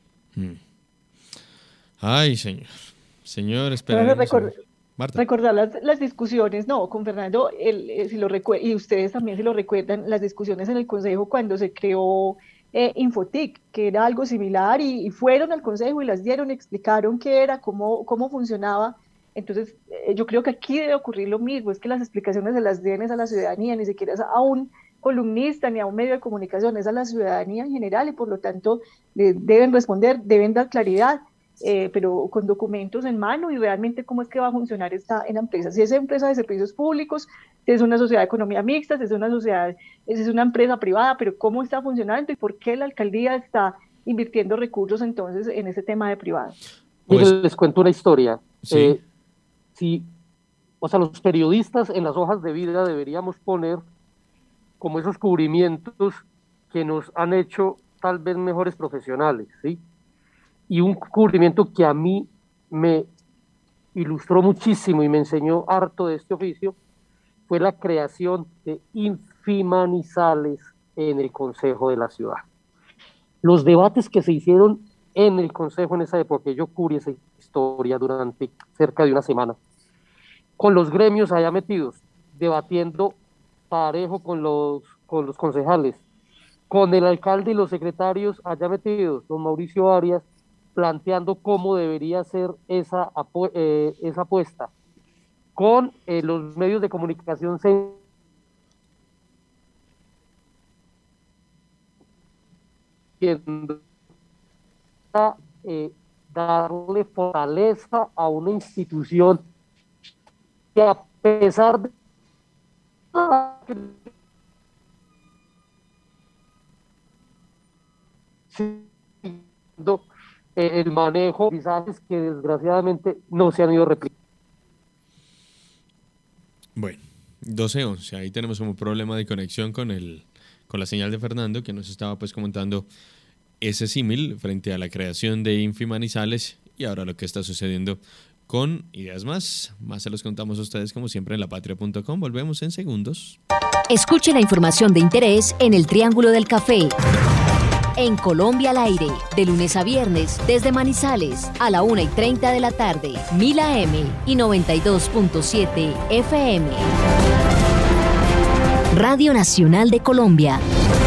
Ay, señor. Señor, espera. Recordar las discusiones, no, con Fernando, si lo y ustedes también si lo recuerdan, las discusiones en el consejo cuando se creó Infotic, que era algo similar, y fueron al consejo y las dieron, explicaron qué era, cómo funcionaba. Entonces, yo creo que aquí debe ocurrir lo mismo, es que las explicaciones se las den a la ciudadanía, ni siquiera es a un columnista ni a un medio de comunicación, es a la ciudadanía en general, y por lo tanto deben responder, deben dar claridad, pero con documentos en mano, y realmente cómo es que va a funcionar esta en la empresa. Si es empresa de servicios públicos, si es una sociedad de economía mixta, si es una sociedad, si es una empresa privada, pero cómo está funcionando y por qué la alcaldía está invirtiendo recursos entonces en ese tema de privado. Pues, les cuento una historia. Sí. O sea, los periodistas en las hojas de vida deberíamos poner como esos cubrimientos que nos han hecho tal vez mejores profesionales, ¿sí? Y un cubrimiento que a mí me ilustró muchísimo y me enseñó harto de este oficio fue la creación de Infimanizales en el Consejo de la Ciudad. Los debates que se hicieron en el Consejo en esa época, yo cubrí esa historia durante cerca de una semana, con los gremios allá metidos, debatiendo parejo con los concejales, con el alcalde y los secretarios allá metidos, don Mauricio Arias, planteando cómo debería ser esa apuesta, con los medios de comunicación darle fortaleza a una institución que, a pesar de el manejo, mensajes que desgraciadamente no se han ido replicando. Bueno, 12:11, ahí tenemos un problema de conexión con la señal de Fernando, que nos estaba pues comentando ese símil frente a la creación de Infimanizales y ahora lo que está sucediendo con Ideas Más se los contamos a ustedes como siempre en lapatria.com. Volvemos en segundos. Escuche la información de interés en el Triángulo del Café. En Colombia al aire, de lunes a viernes, desde Manizales, a la 1:30 de la tarde, 1000 AM y 92.7 FM. Radio Nacional de Colombia.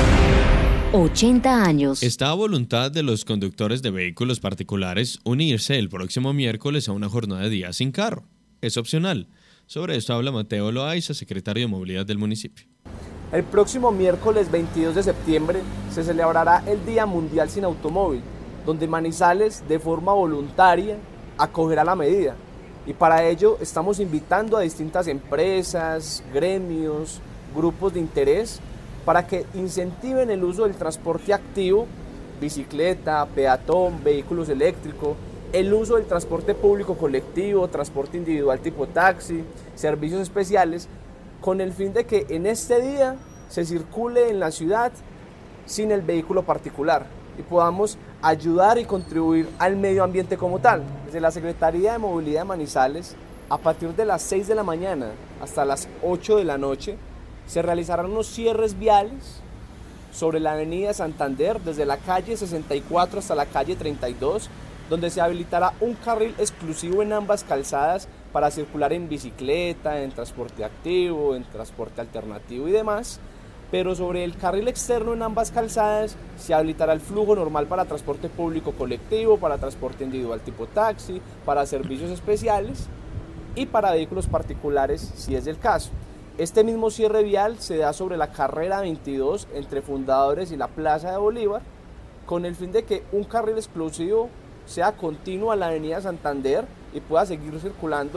80 años. Está a voluntad de los conductores de vehículos particulares unirse el próximo miércoles a una jornada de día sin carro. Es opcional. Sobre esto habla Mateo Loaiza, secretario de Movilidad del municipio. El próximo miércoles 22 de septiembre se celebrará el Día Mundial Sin Automóvil, donde Manizales de forma voluntaria acogerá la medida. Y para ello estamos invitando a distintas empresas, gremios, grupos de interés para que incentiven el uso del transporte activo, bicicleta, peatón, vehículos eléctricos, el uso del transporte público colectivo, transporte individual tipo taxi, servicios especiales, con el fin de que en este día se circule en la ciudad sin el vehículo particular y podamos ayudar y contribuir al medio ambiente como tal. Desde la Secretaría de Movilidad de Manizales, a partir de las 6 de la mañana hasta las 8 de la noche, se realizarán unos cierres viales sobre la avenida Santander, desde la calle 64 hasta la calle 32, donde se habilitará un carril exclusivo en ambas calzadas para circular en bicicleta, en transporte activo, en transporte alternativo y demás. Pero sobre el carril externo en ambas calzadas se habilitará el flujo normal para transporte público colectivo, para transporte individual tipo taxi, para servicios especiales y para vehículos particulares si es el caso. Este mismo cierre vial se da sobre la carrera 22 entre Fundadores y la Plaza de Bolívar, con el fin de que un carril exclusivo sea continuo a la avenida Santander y pueda seguir circulando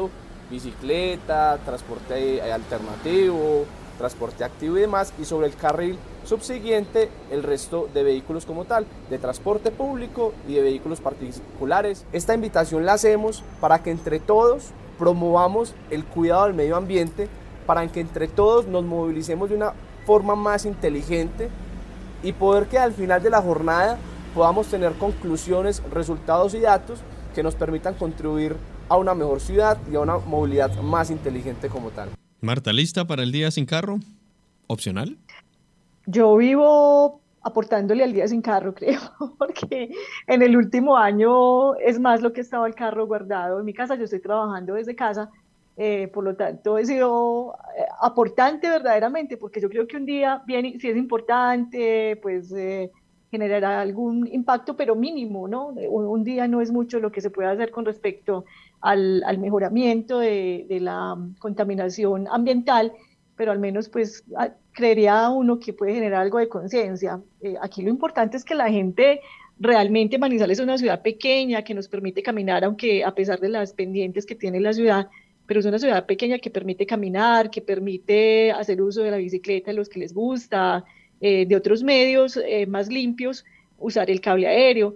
bicicleta, transporte alternativo, transporte activo y demás, y sobre el carril subsiguiente el resto de vehículos como tal, de transporte público y de vehículos particulares. Esta invitación la hacemos para que entre todos promovamos el cuidado del medio ambiente, para que entre todos nos movilicemos de una forma más inteligente y poder que al final de la jornada podamos tener conclusiones, resultados y datos que nos permitan contribuir a una mejor ciudad y a una movilidad más inteligente como tal. Marta, ¿lista para el día sin carro? ¿Opcional? Yo vivo aportándole al día sin carro, creo, porque en el último año es más lo que estaba el carro guardado en mi casa. Yo estoy trabajando desde casa, por lo tanto he sido aportante verdaderamente, porque yo creo que un día, bien, si es importante, pues generará algún impacto, pero mínimo, ¿no? Un día no es mucho lo que se puede hacer con respecto al mejoramiento de la contaminación ambiental, pero al menos pues creería uno que puede generar algo de conciencia. Aquí lo importante es que la gente realmente, Manizales es una ciudad pequeña que nos permite caminar, aunque a pesar de las pendientes que tiene la ciudad, pero es una ciudad pequeña que permite caminar, que permite hacer uso de la bicicleta a los que les gusta, de otros medios más limpios, usar el cable aéreo,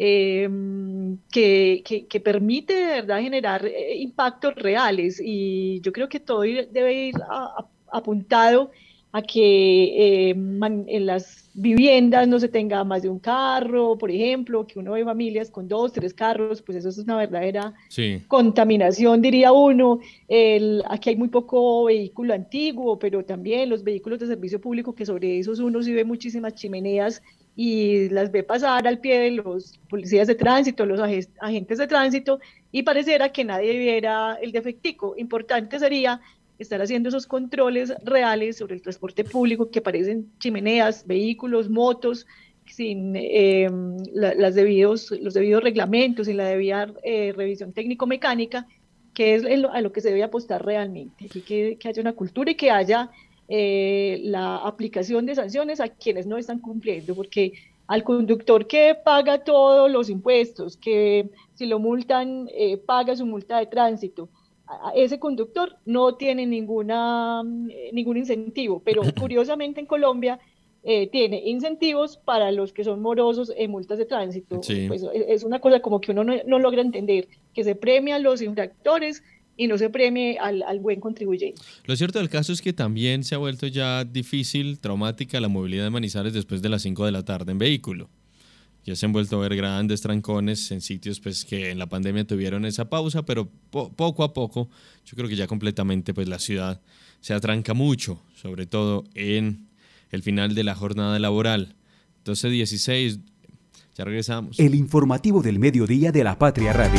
que permite de verdad generar impactos reales, y yo creo que todo debe ir apuntado a que en las viviendas no se tenga más de un carro, por ejemplo, que uno ve familias con 2, 3 carros, pues eso es una verdadera contaminación, diría uno. Aquí hay muy poco vehículo antiguo, pero también los vehículos de servicio público, que sobre esos uno sí ve muchísimas chimeneas y las ve pasar al pie de los policías de tránsito, los agentes de tránsito, y pareciera que nadie viera el defectico. Importante sería estar haciendo esos controles reales sobre el transporte público, que parecen chimeneas, vehículos, motos, sin los debidos reglamentos y la debida revisión técnico-mecánica, que es a lo que se debe apostar realmente. Aquí que haya una cultura y que haya la aplicación de sanciones a quienes no están cumpliendo, porque al conductor que paga todos los impuestos, que si lo multan, paga su multa de tránsito, ese conductor no tiene ningún incentivo, pero curiosamente en Colombia tiene incentivos para los que son morosos en multas de tránsito. Sí. Pues es una cosa como que uno no logra entender, que se premia a los infractores y no se premie al buen contribuyente. Lo cierto del caso es que también se ha vuelto ya difícil, traumática la movilidad de Manizales después de las 5 de la tarde en vehículo. Ya se han vuelto a ver grandes trancones en sitios pues, que en la pandemia tuvieron esa pausa, pero poco a poco yo creo que ya completamente pues, la ciudad se atranca mucho, sobre todo en el final de la jornada laboral. 12:16, ya regresamos. El informativo del mediodía de la Patria Radio.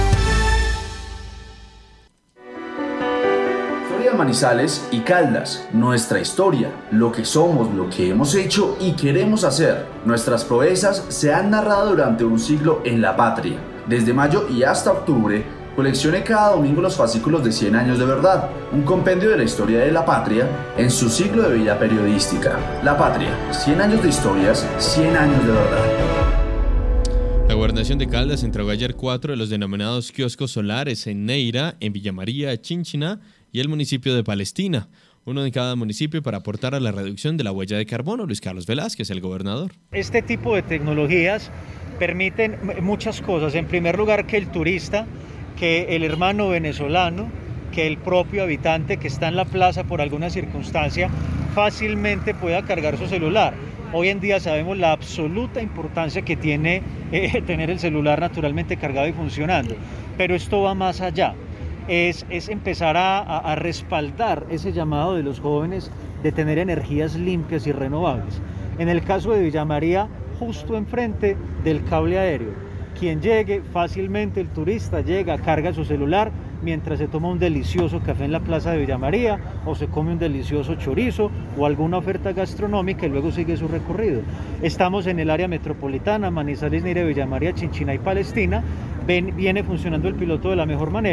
Manizales y Caldas, nuestra historia, lo que somos, lo que hemos hecho y queremos hacer. Nuestras proezas se han narrado durante un siglo en la patria. Desde mayo y hasta octubre, coleccione cada domingo los fascículos de 100 años de verdad, un compendio de la historia de la patria en su siglo de vida periodística. La Patria, 100 años de historias, 100 años de verdad. La Gobernación de Caldas entregó ayer 4 de los denominados kioscos solares en Neira, en Villa María, Chinchiná y el municipio de Palestina, uno de cada municipio para aportar a la reducción de la huella de carbono. Luis Carlos Velázquez, el gobernador. Este tipo de tecnologías permiten muchas cosas. En primer lugar, que el turista, que el hermano venezolano, que el propio habitante que está en la plaza por alguna circunstancia fácilmente pueda cargar su celular. Hoy en día sabemos la absoluta importancia que tiene tener el celular naturalmente cargado y funcionando, pero esto va más allá. Es empezar a respaldar ese llamado de los jóvenes de tener energías limpias y renovables. En el caso de Villa María, justo enfrente del cable aéreo, quien llegue fácilmente, el turista llega, carga su celular mientras se toma un delicioso café en la plaza de Villa María o se come un delicioso chorizo o alguna oferta gastronómica y luego sigue su recorrido. Estamos en el área metropolitana, Manizales, Neira, Villa María, Chinchiná y Palestina. Viene funcionando el piloto de la mejor manera.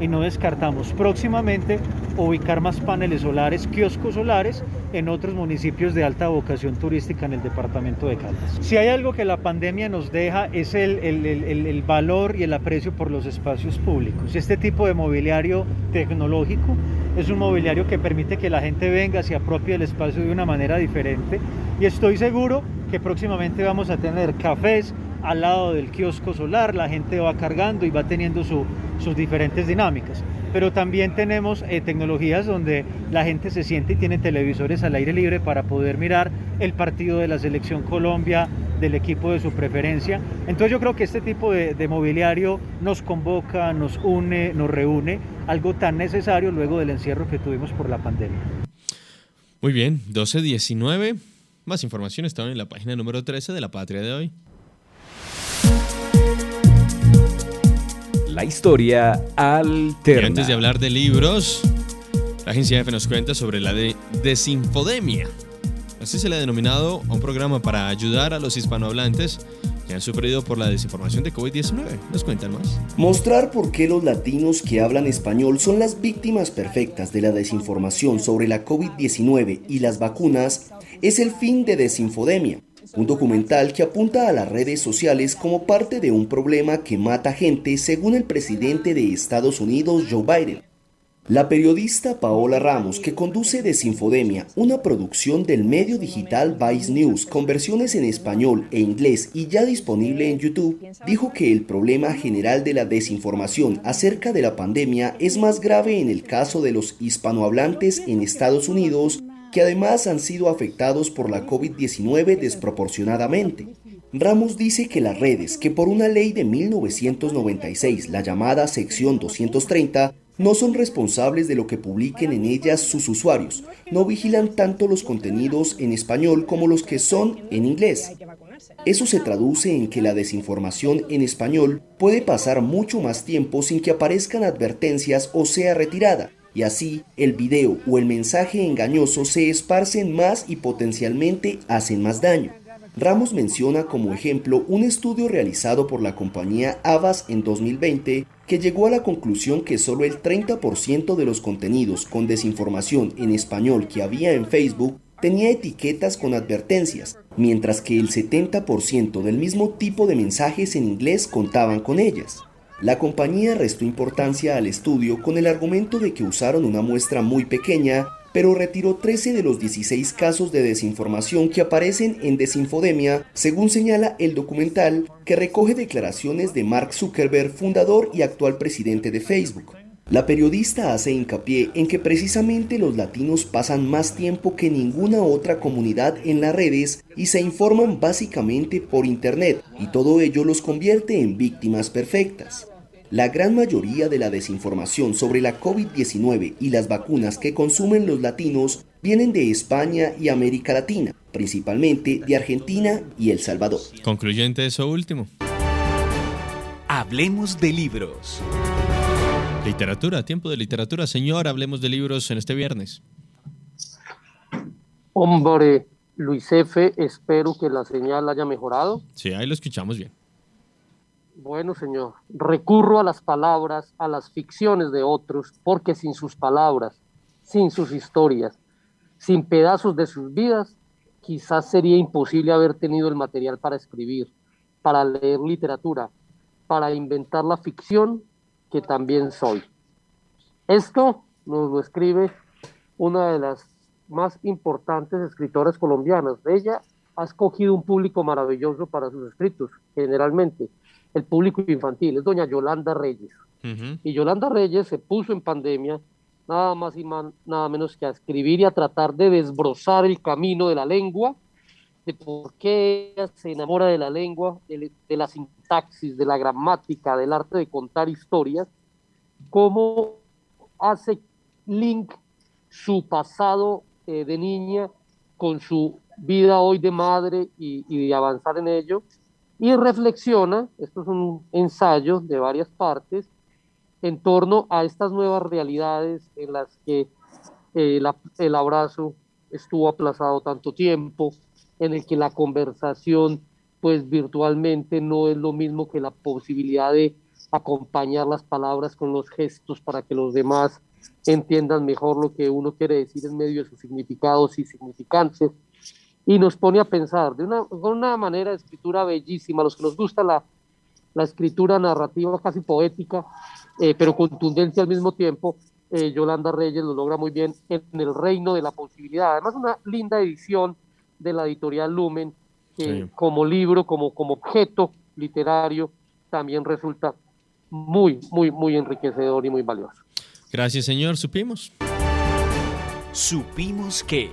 y no descartamos próximamente ubicar más paneles solares, kioscos solares en otros municipios de alta vocación turística en el departamento de Caldas. Si hay algo que la pandemia nos deja es el valor y el aprecio por los espacios públicos. Este tipo de mobiliario tecnológico es un mobiliario que permite que la gente venga, se apropie del espacio de una manera diferente, y estoy seguro que próximamente vamos a tener cafés al lado del kiosco solar, la gente va cargando y va teniendo sus diferentes dinámicas. Pero también tenemos tecnologías donde la gente se siente y tiene televisores al aire libre para poder mirar el partido de la Selección Colombia, del equipo de su preferencia. Entonces yo creo que este tipo de mobiliario nos convoca, nos une, nos reúne, algo tan necesario luego del encierro que tuvimos por la pandemia. Muy bien, 12:19. Más información está en la página número 13 de La Patria de hoy. La historia alterna. Y antes de hablar de libros, la agencia EFE nos cuenta sobre la desinfodemia. Así se le ha denominado a un programa para ayudar a los hispanohablantes que han sufrido por la desinformación de COVID-19. Nos cuentan más. Mostrar por qué los latinos que hablan español son las víctimas perfectas de la desinformación sobre la COVID-19 y las vacunas es el fin de Desinfodemia, un documental que apunta a las redes sociales como parte de un problema que mata gente, según el presidente de Estados Unidos, Joe Biden. La periodista Paola Ramos, que conduce Desinfodemia, una producción del medio digital Vice News con versiones en español e inglés y ya disponible en YouTube, dijo que el problema general de la desinformación acerca de la pandemia es más grave en el caso de los hispanohablantes en Estados Unidos, que además han sido afectados por la COVID-19 desproporcionadamente. Ramos dice que las redes, que por una ley de 1996, la llamada Sección 230, no son responsables de lo que publiquen en ellas sus usuarios, no vigilan tanto los contenidos en español como los que son en inglés. Eso se traduce en que la desinformación en español puede pasar mucho más tiempo sin que aparezcan advertencias o sea retirada, y así el video o el mensaje engañoso se esparcen más y potencialmente hacen más daño. Ramos menciona como ejemplo un estudio realizado por la compañía Havas en 2020 que llegó a la conclusión que solo el 30% de los contenidos con desinformación en español que había en Facebook tenía etiquetas con advertencias, mientras que el 70% del mismo tipo de mensajes en inglés contaban con ellas. La compañía restó importancia al estudio con el argumento de que usaron una muestra muy pequeña, pero retiró 13 de los 16 casos de desinformación que aparecen en Desinfodemia, según señala el documental, que recoge declaraciones de Mark Zuckerberg, fundador y actual presidente de Facebook. La periodista hace hincapié en que precisamente los latinos pasan más tiempo que ninguna otra comunidad en las redes y se informan básicamente por internet, y todo ello los convierte en víctimas perfectas. La gran mayoría de la desinformación sobre la COVID-19 y las vacunas que consumen los latinos vienen de España y América Latina, principalmente de Argentina y El Salvador. Concluyente eso último. Hablemos de libros. Literatura, tiempo de literatura. Señor, hablemos de libros en este viernes. Hombre, Luis F., espero que la señal haya mejorado. Sí, ahí lo escuchamos bien. Bueno, señor, recurro a las palabras, a las ficciones de otros, porque sin sus palabras, sin sus historias, sin pedazos de sus vidas, quizás sería imposible haber tenido el material para escribir, para leer literatura, para inventar la ficción que también soy. Esto nos lo escribe una de las más importantes escritoras colombianas. Ella ha escogido un público maravilloso para sus escritos, generalmente el público infantil, es doña Yolanda Reyes. Y Yolanda Reyes se puso en pandemia nada más y nada menos que a escribir y a tratar de desbrozar el camino de la lengua, de por qué ella se enamora de la lengua, de la sintaxis, de la gramática, del arte de contar historias, cómo hace link su pasado de niña con su vida hoy de madre y de avanzar en ello, y reflexiona, esto es un ensayo de varias partes, en torno a estas nuevas realidades en las que el abrazo estuvo aplazado tanto tiempo, en el que la conversación pues virtualmente no es lo mismo que la posibilidad de acompañar las palabras con los gestos para que los demás entiendan mejor lo que uno quiere decir en medio de sus significados y significantes, y nos pone a pensar con una manera de escritura bellísima, a los que nos gusta la escritura narrativa casi poética, pero contundente al mismo tiempo. Yolanda Reyes lo logra muy bien en El Reino de la Posibilidad. Además, una linda edición de la editorial Lumen, que como libro, como objeto literario, también resulta muy, muy, muy enriquecedor y muy valioso. Gracias, señor. Supimos. Supimos que...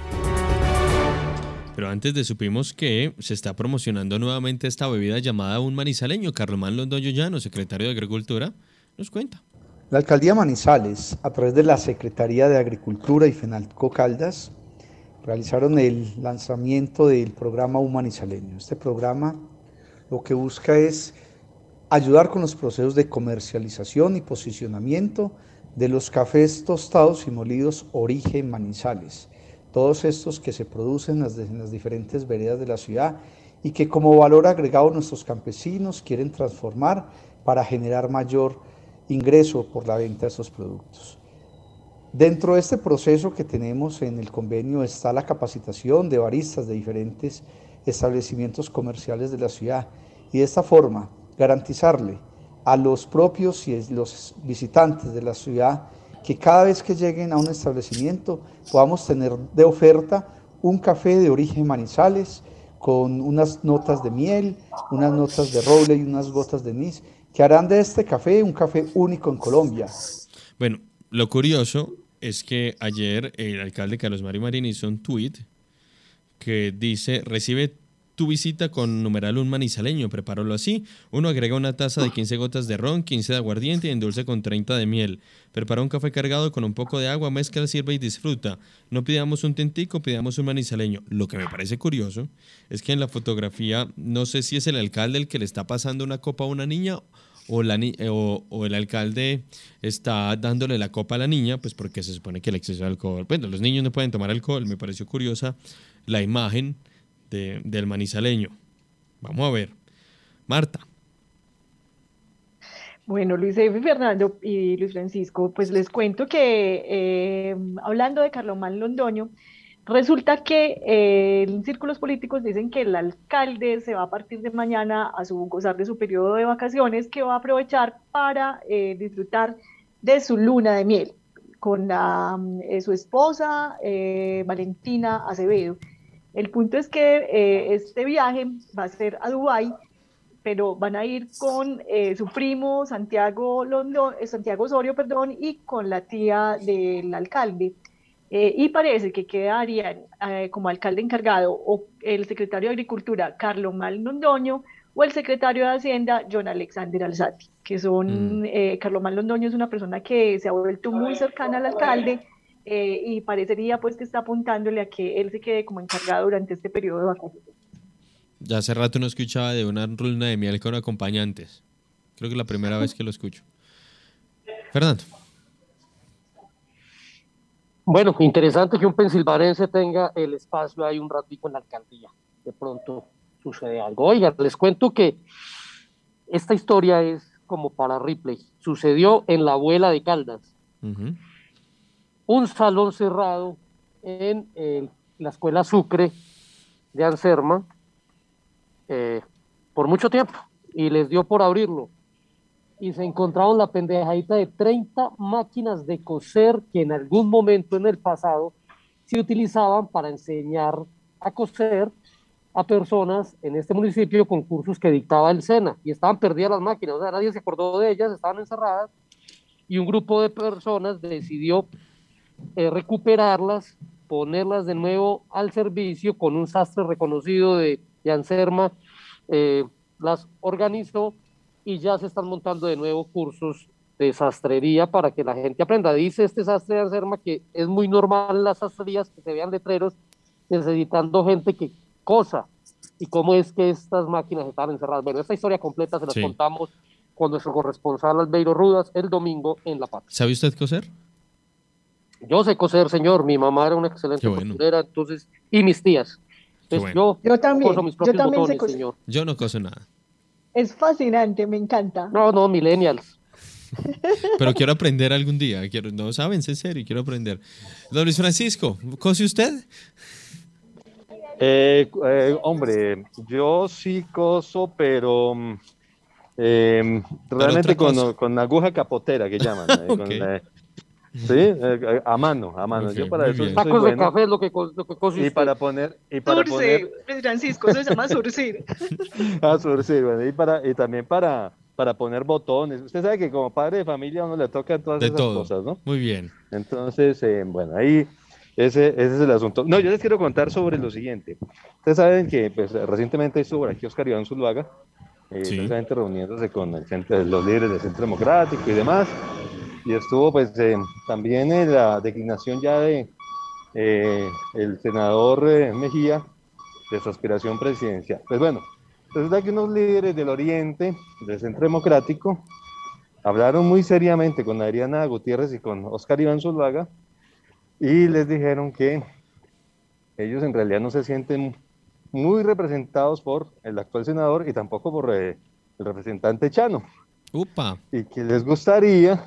Pero antes de supimos que se está promocionando nuevamente esta bebida llamada un manizaleño. Carlomán Londoño Llano, secretario de Agricultura, nos cuenta. La Alcaldía Manizales, a través de la Secretaría de Agricultura y Fenalco Caldas, realizaron el lanzamiento del programa Un Manizaleño. Este programa lo que busca es ayudar con los procesos de comercialización y posicionamiento de los cafés tostados y molidos Origen Manizales. Todos estos que se producen en las diferentes veredas de la ciudad y que como valor agregado nuestros campesinos quieren transformar para generar mayor ingreso por la venta de estos productos. Dentro de este proceso que tenemos en el convenio está la capacitación de baristas de diferentes establecimientos comerciales de la ciudad y de esta forma garantizarle a los propios y los visitantes de la ciudad que cada vez que lleguen a un establecimiento podamos tener de oferta un café de Origen Manizales con unas notas de miel, unas notas de roble y unas gotas de anís que harán de este café un café único en Colombia. Bueno, lo curioso es que ayer el alcalde Carlos Mario Marín hizo un tweet que dice: recibe tu visita con numeral un manizaleño, prepáralo así. Uno agrega una taza de 15 gotas de ron, 15 de aguardiente y endulce con 30 de miel. Prepara un café cargado con un poco de agua, mezcla, sirve y disfruta. No pidamos un tintico, pidamos un manizaleño. Lo que me parece curioso es que en la fotografía, no sé si es el alcalde el que le está pasando una copa a una niña o el alcalde está dándole la copa a la niña, pues porque se supone que el exceso de alcohol, bueno, los niños no pueden tomar alcohol. Me pareció curiosa la imagen del manizaleño. Vamos a ver. Marta. Bueno, Luis F. Fernando y Luis Francisco, pues les cuento que hablando de Carlomán Londoño, resulta que en círculos políticos dicen que el alcalde se va a partir de mañana a gozar de su periodo de vacaciones, que va a aprovechar para disfrutar de su luna de miel con su esposa Valentina Acevedo. El punto es que este viaje va a ser a Dubái, pero van a ir con su primo Santiago Osorio, y con la tía del alcalde. Y parece que quedarían como alcalde encargado o el secretario de Agricultura, Carlomán Londoño, o el secretario de Hacienda, John Alexander Alzati, que son, Carlomán Londoño es una persona que se ha vuelto muy cercana al alcalde, y parecería pues que está apuntándole a que él se quede como encargado durante este periodo de vacaciones. Ya hace rato no escuchaba de una luna de miel con acompañantes. Creo que es la primera vez que lo escucho. Fernando. Bueno, interesante que un pensilvanense tenga el espacio ahí un ratico en la alcaldía. De pronto sucede algo. Oigan, les cuento que esta historia es como para Ripley. Sucedió en la abuela de Caldas. Un salón cerrado en la escuela Sucre de Anserma por mucho tiempo, y les dio por abrirlo. Y se encontraron la pendejadita de 30 máquinas de coser que en algún momento en el pasado se utilizaban para enseñar a coser a personas en este municipio con cursos que dictaba el SENA, y estaban perdidas las máquinas, o sea, nadie se acordó de ellas, estaban encerradas, y un grupo de personas decidió recuperarlas, ponerlas de nuevo al servicio con un sastre reconocido de Anserma, las organizó, y ya se están montando de nuevo cursos de sastrería para que la gente aprenda. Dice este sastre de Anserma que es muy normal en las sastrerías que se vean letreros necesitando gente que cosa, y cómo es que estas máquinas están encerradas. Bueno, esta historia completa se las contamos con nuestro corresponsal Albeiro Rudas el domingo en La Patria. ¿Sabe usted coser? Yo sé coser, señor. Mi mamá era una excelente costurera, entonces, y mis tías. Entonces, yo también, coso mis propios botones, señor. Yo no coso nada. Es fascinante, me encanta. No, millennials. Pero quiero aprender algún día. No saben, en serio, quiero aprender. Don Luis Francisco, ¿cose usted? Hombre, yo sí coso, pero realmente con aguja capotera, que llaman. Okay. Sí, a mano. Okay, yo para eso soy tacos de bueno. café es lo que coso Y para poner... Surcir, Francisco, eso se llama surcir. Surcir, bueno, y también para poner botones. Usted sabe que como padre de familia a uno le tocan todas esas cosas, ¿no? Muy bien. Entonces, bueno, ahí ese es el asunto. No, yo les quiero contar sobre lo siguiente. Ustedes saben que pues, recientemente estuvo por aquí Oscar Iván Zuluaga, precisamente reuniéndose con los líderes del Centro Democrático y demás, y estuvo pues también en la declinación ya de el senador Mejía de su aspiración presidencial. Pues bueno, resulta que unos líderes del Oriente, del Centro Democrático, hablaron muy seriamente con Adriana Gutiérrez y con Oscar Iván Zuluaga y les dijeron que ellos en realidad no se sienten muy representados por el actual senador y tampoco por el representante Chano. Upa. Y que les gustaría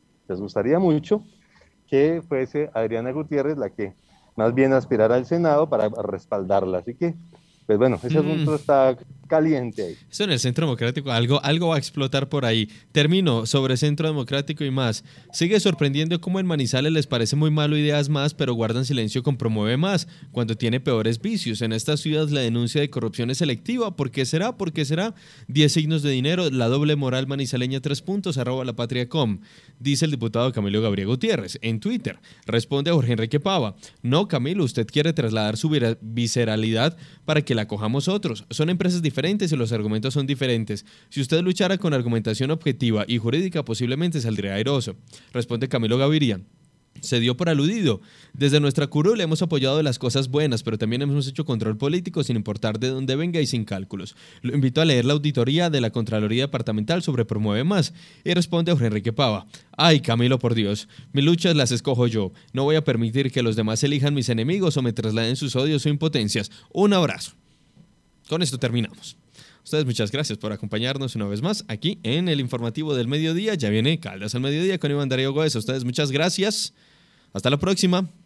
mucho que fuese Adriana Gutiérrez la que más bien aspirara al Senado para respaldarla. Así que, pues bueno, ese asunto está caliente ahí. Eso en el Centro Democrático, algo va a explotar por ahí. Termino sobre Centro Democrático y más. Sigue sorprendiendo cómo en Manizales les parece muy malo Ideas Más, pero guardan silencio con Promueve Más, cuando tiene peores vicios. En esta ciudad la denuncia de corrupción es selectiva. ¿Por qué será? 10 signos de dinero, la doble moral manizaleña 3 puntos, @lapatria.com. Dice el diputado Camilo Gabriel Gutiérrez en Twitter. Responde a Jorge Enrique Pava. No, Camilo, usted quiere trasladar su visceralidad para que la cojamos otros. Son empresas diferentes y los argumentos son diferentes. Si usted luchara con argumentación objetiva y jurídica, posiblemente saldría airoso. Responde Camilo Gaviria. Se dio por aludido. Desde nuestra curul hemos apoyado las cosas buenas, pero también hemos hecho control político sin importar de dónde venga y sin cálculos. Lo invito a leer la auditoría de la Contraloría Departamental sobre Promueve Más. Y responde a Jorge Enrique Pava. Ay, Camilo, por Dios, mis luchas las escojo yo. No voy a permitir que los demás elijan mis enemigos o me trasladen sus odios o impotencias. Un abrazo. Con esto terminamos. Ustedes muchas gracias por acompañarnos una vez más aquí en el informativo del mediodía. Ya viene Caldas al mediodía con Iván Darío Gómez. Ustedes muchas gracias. Hasta la próxima.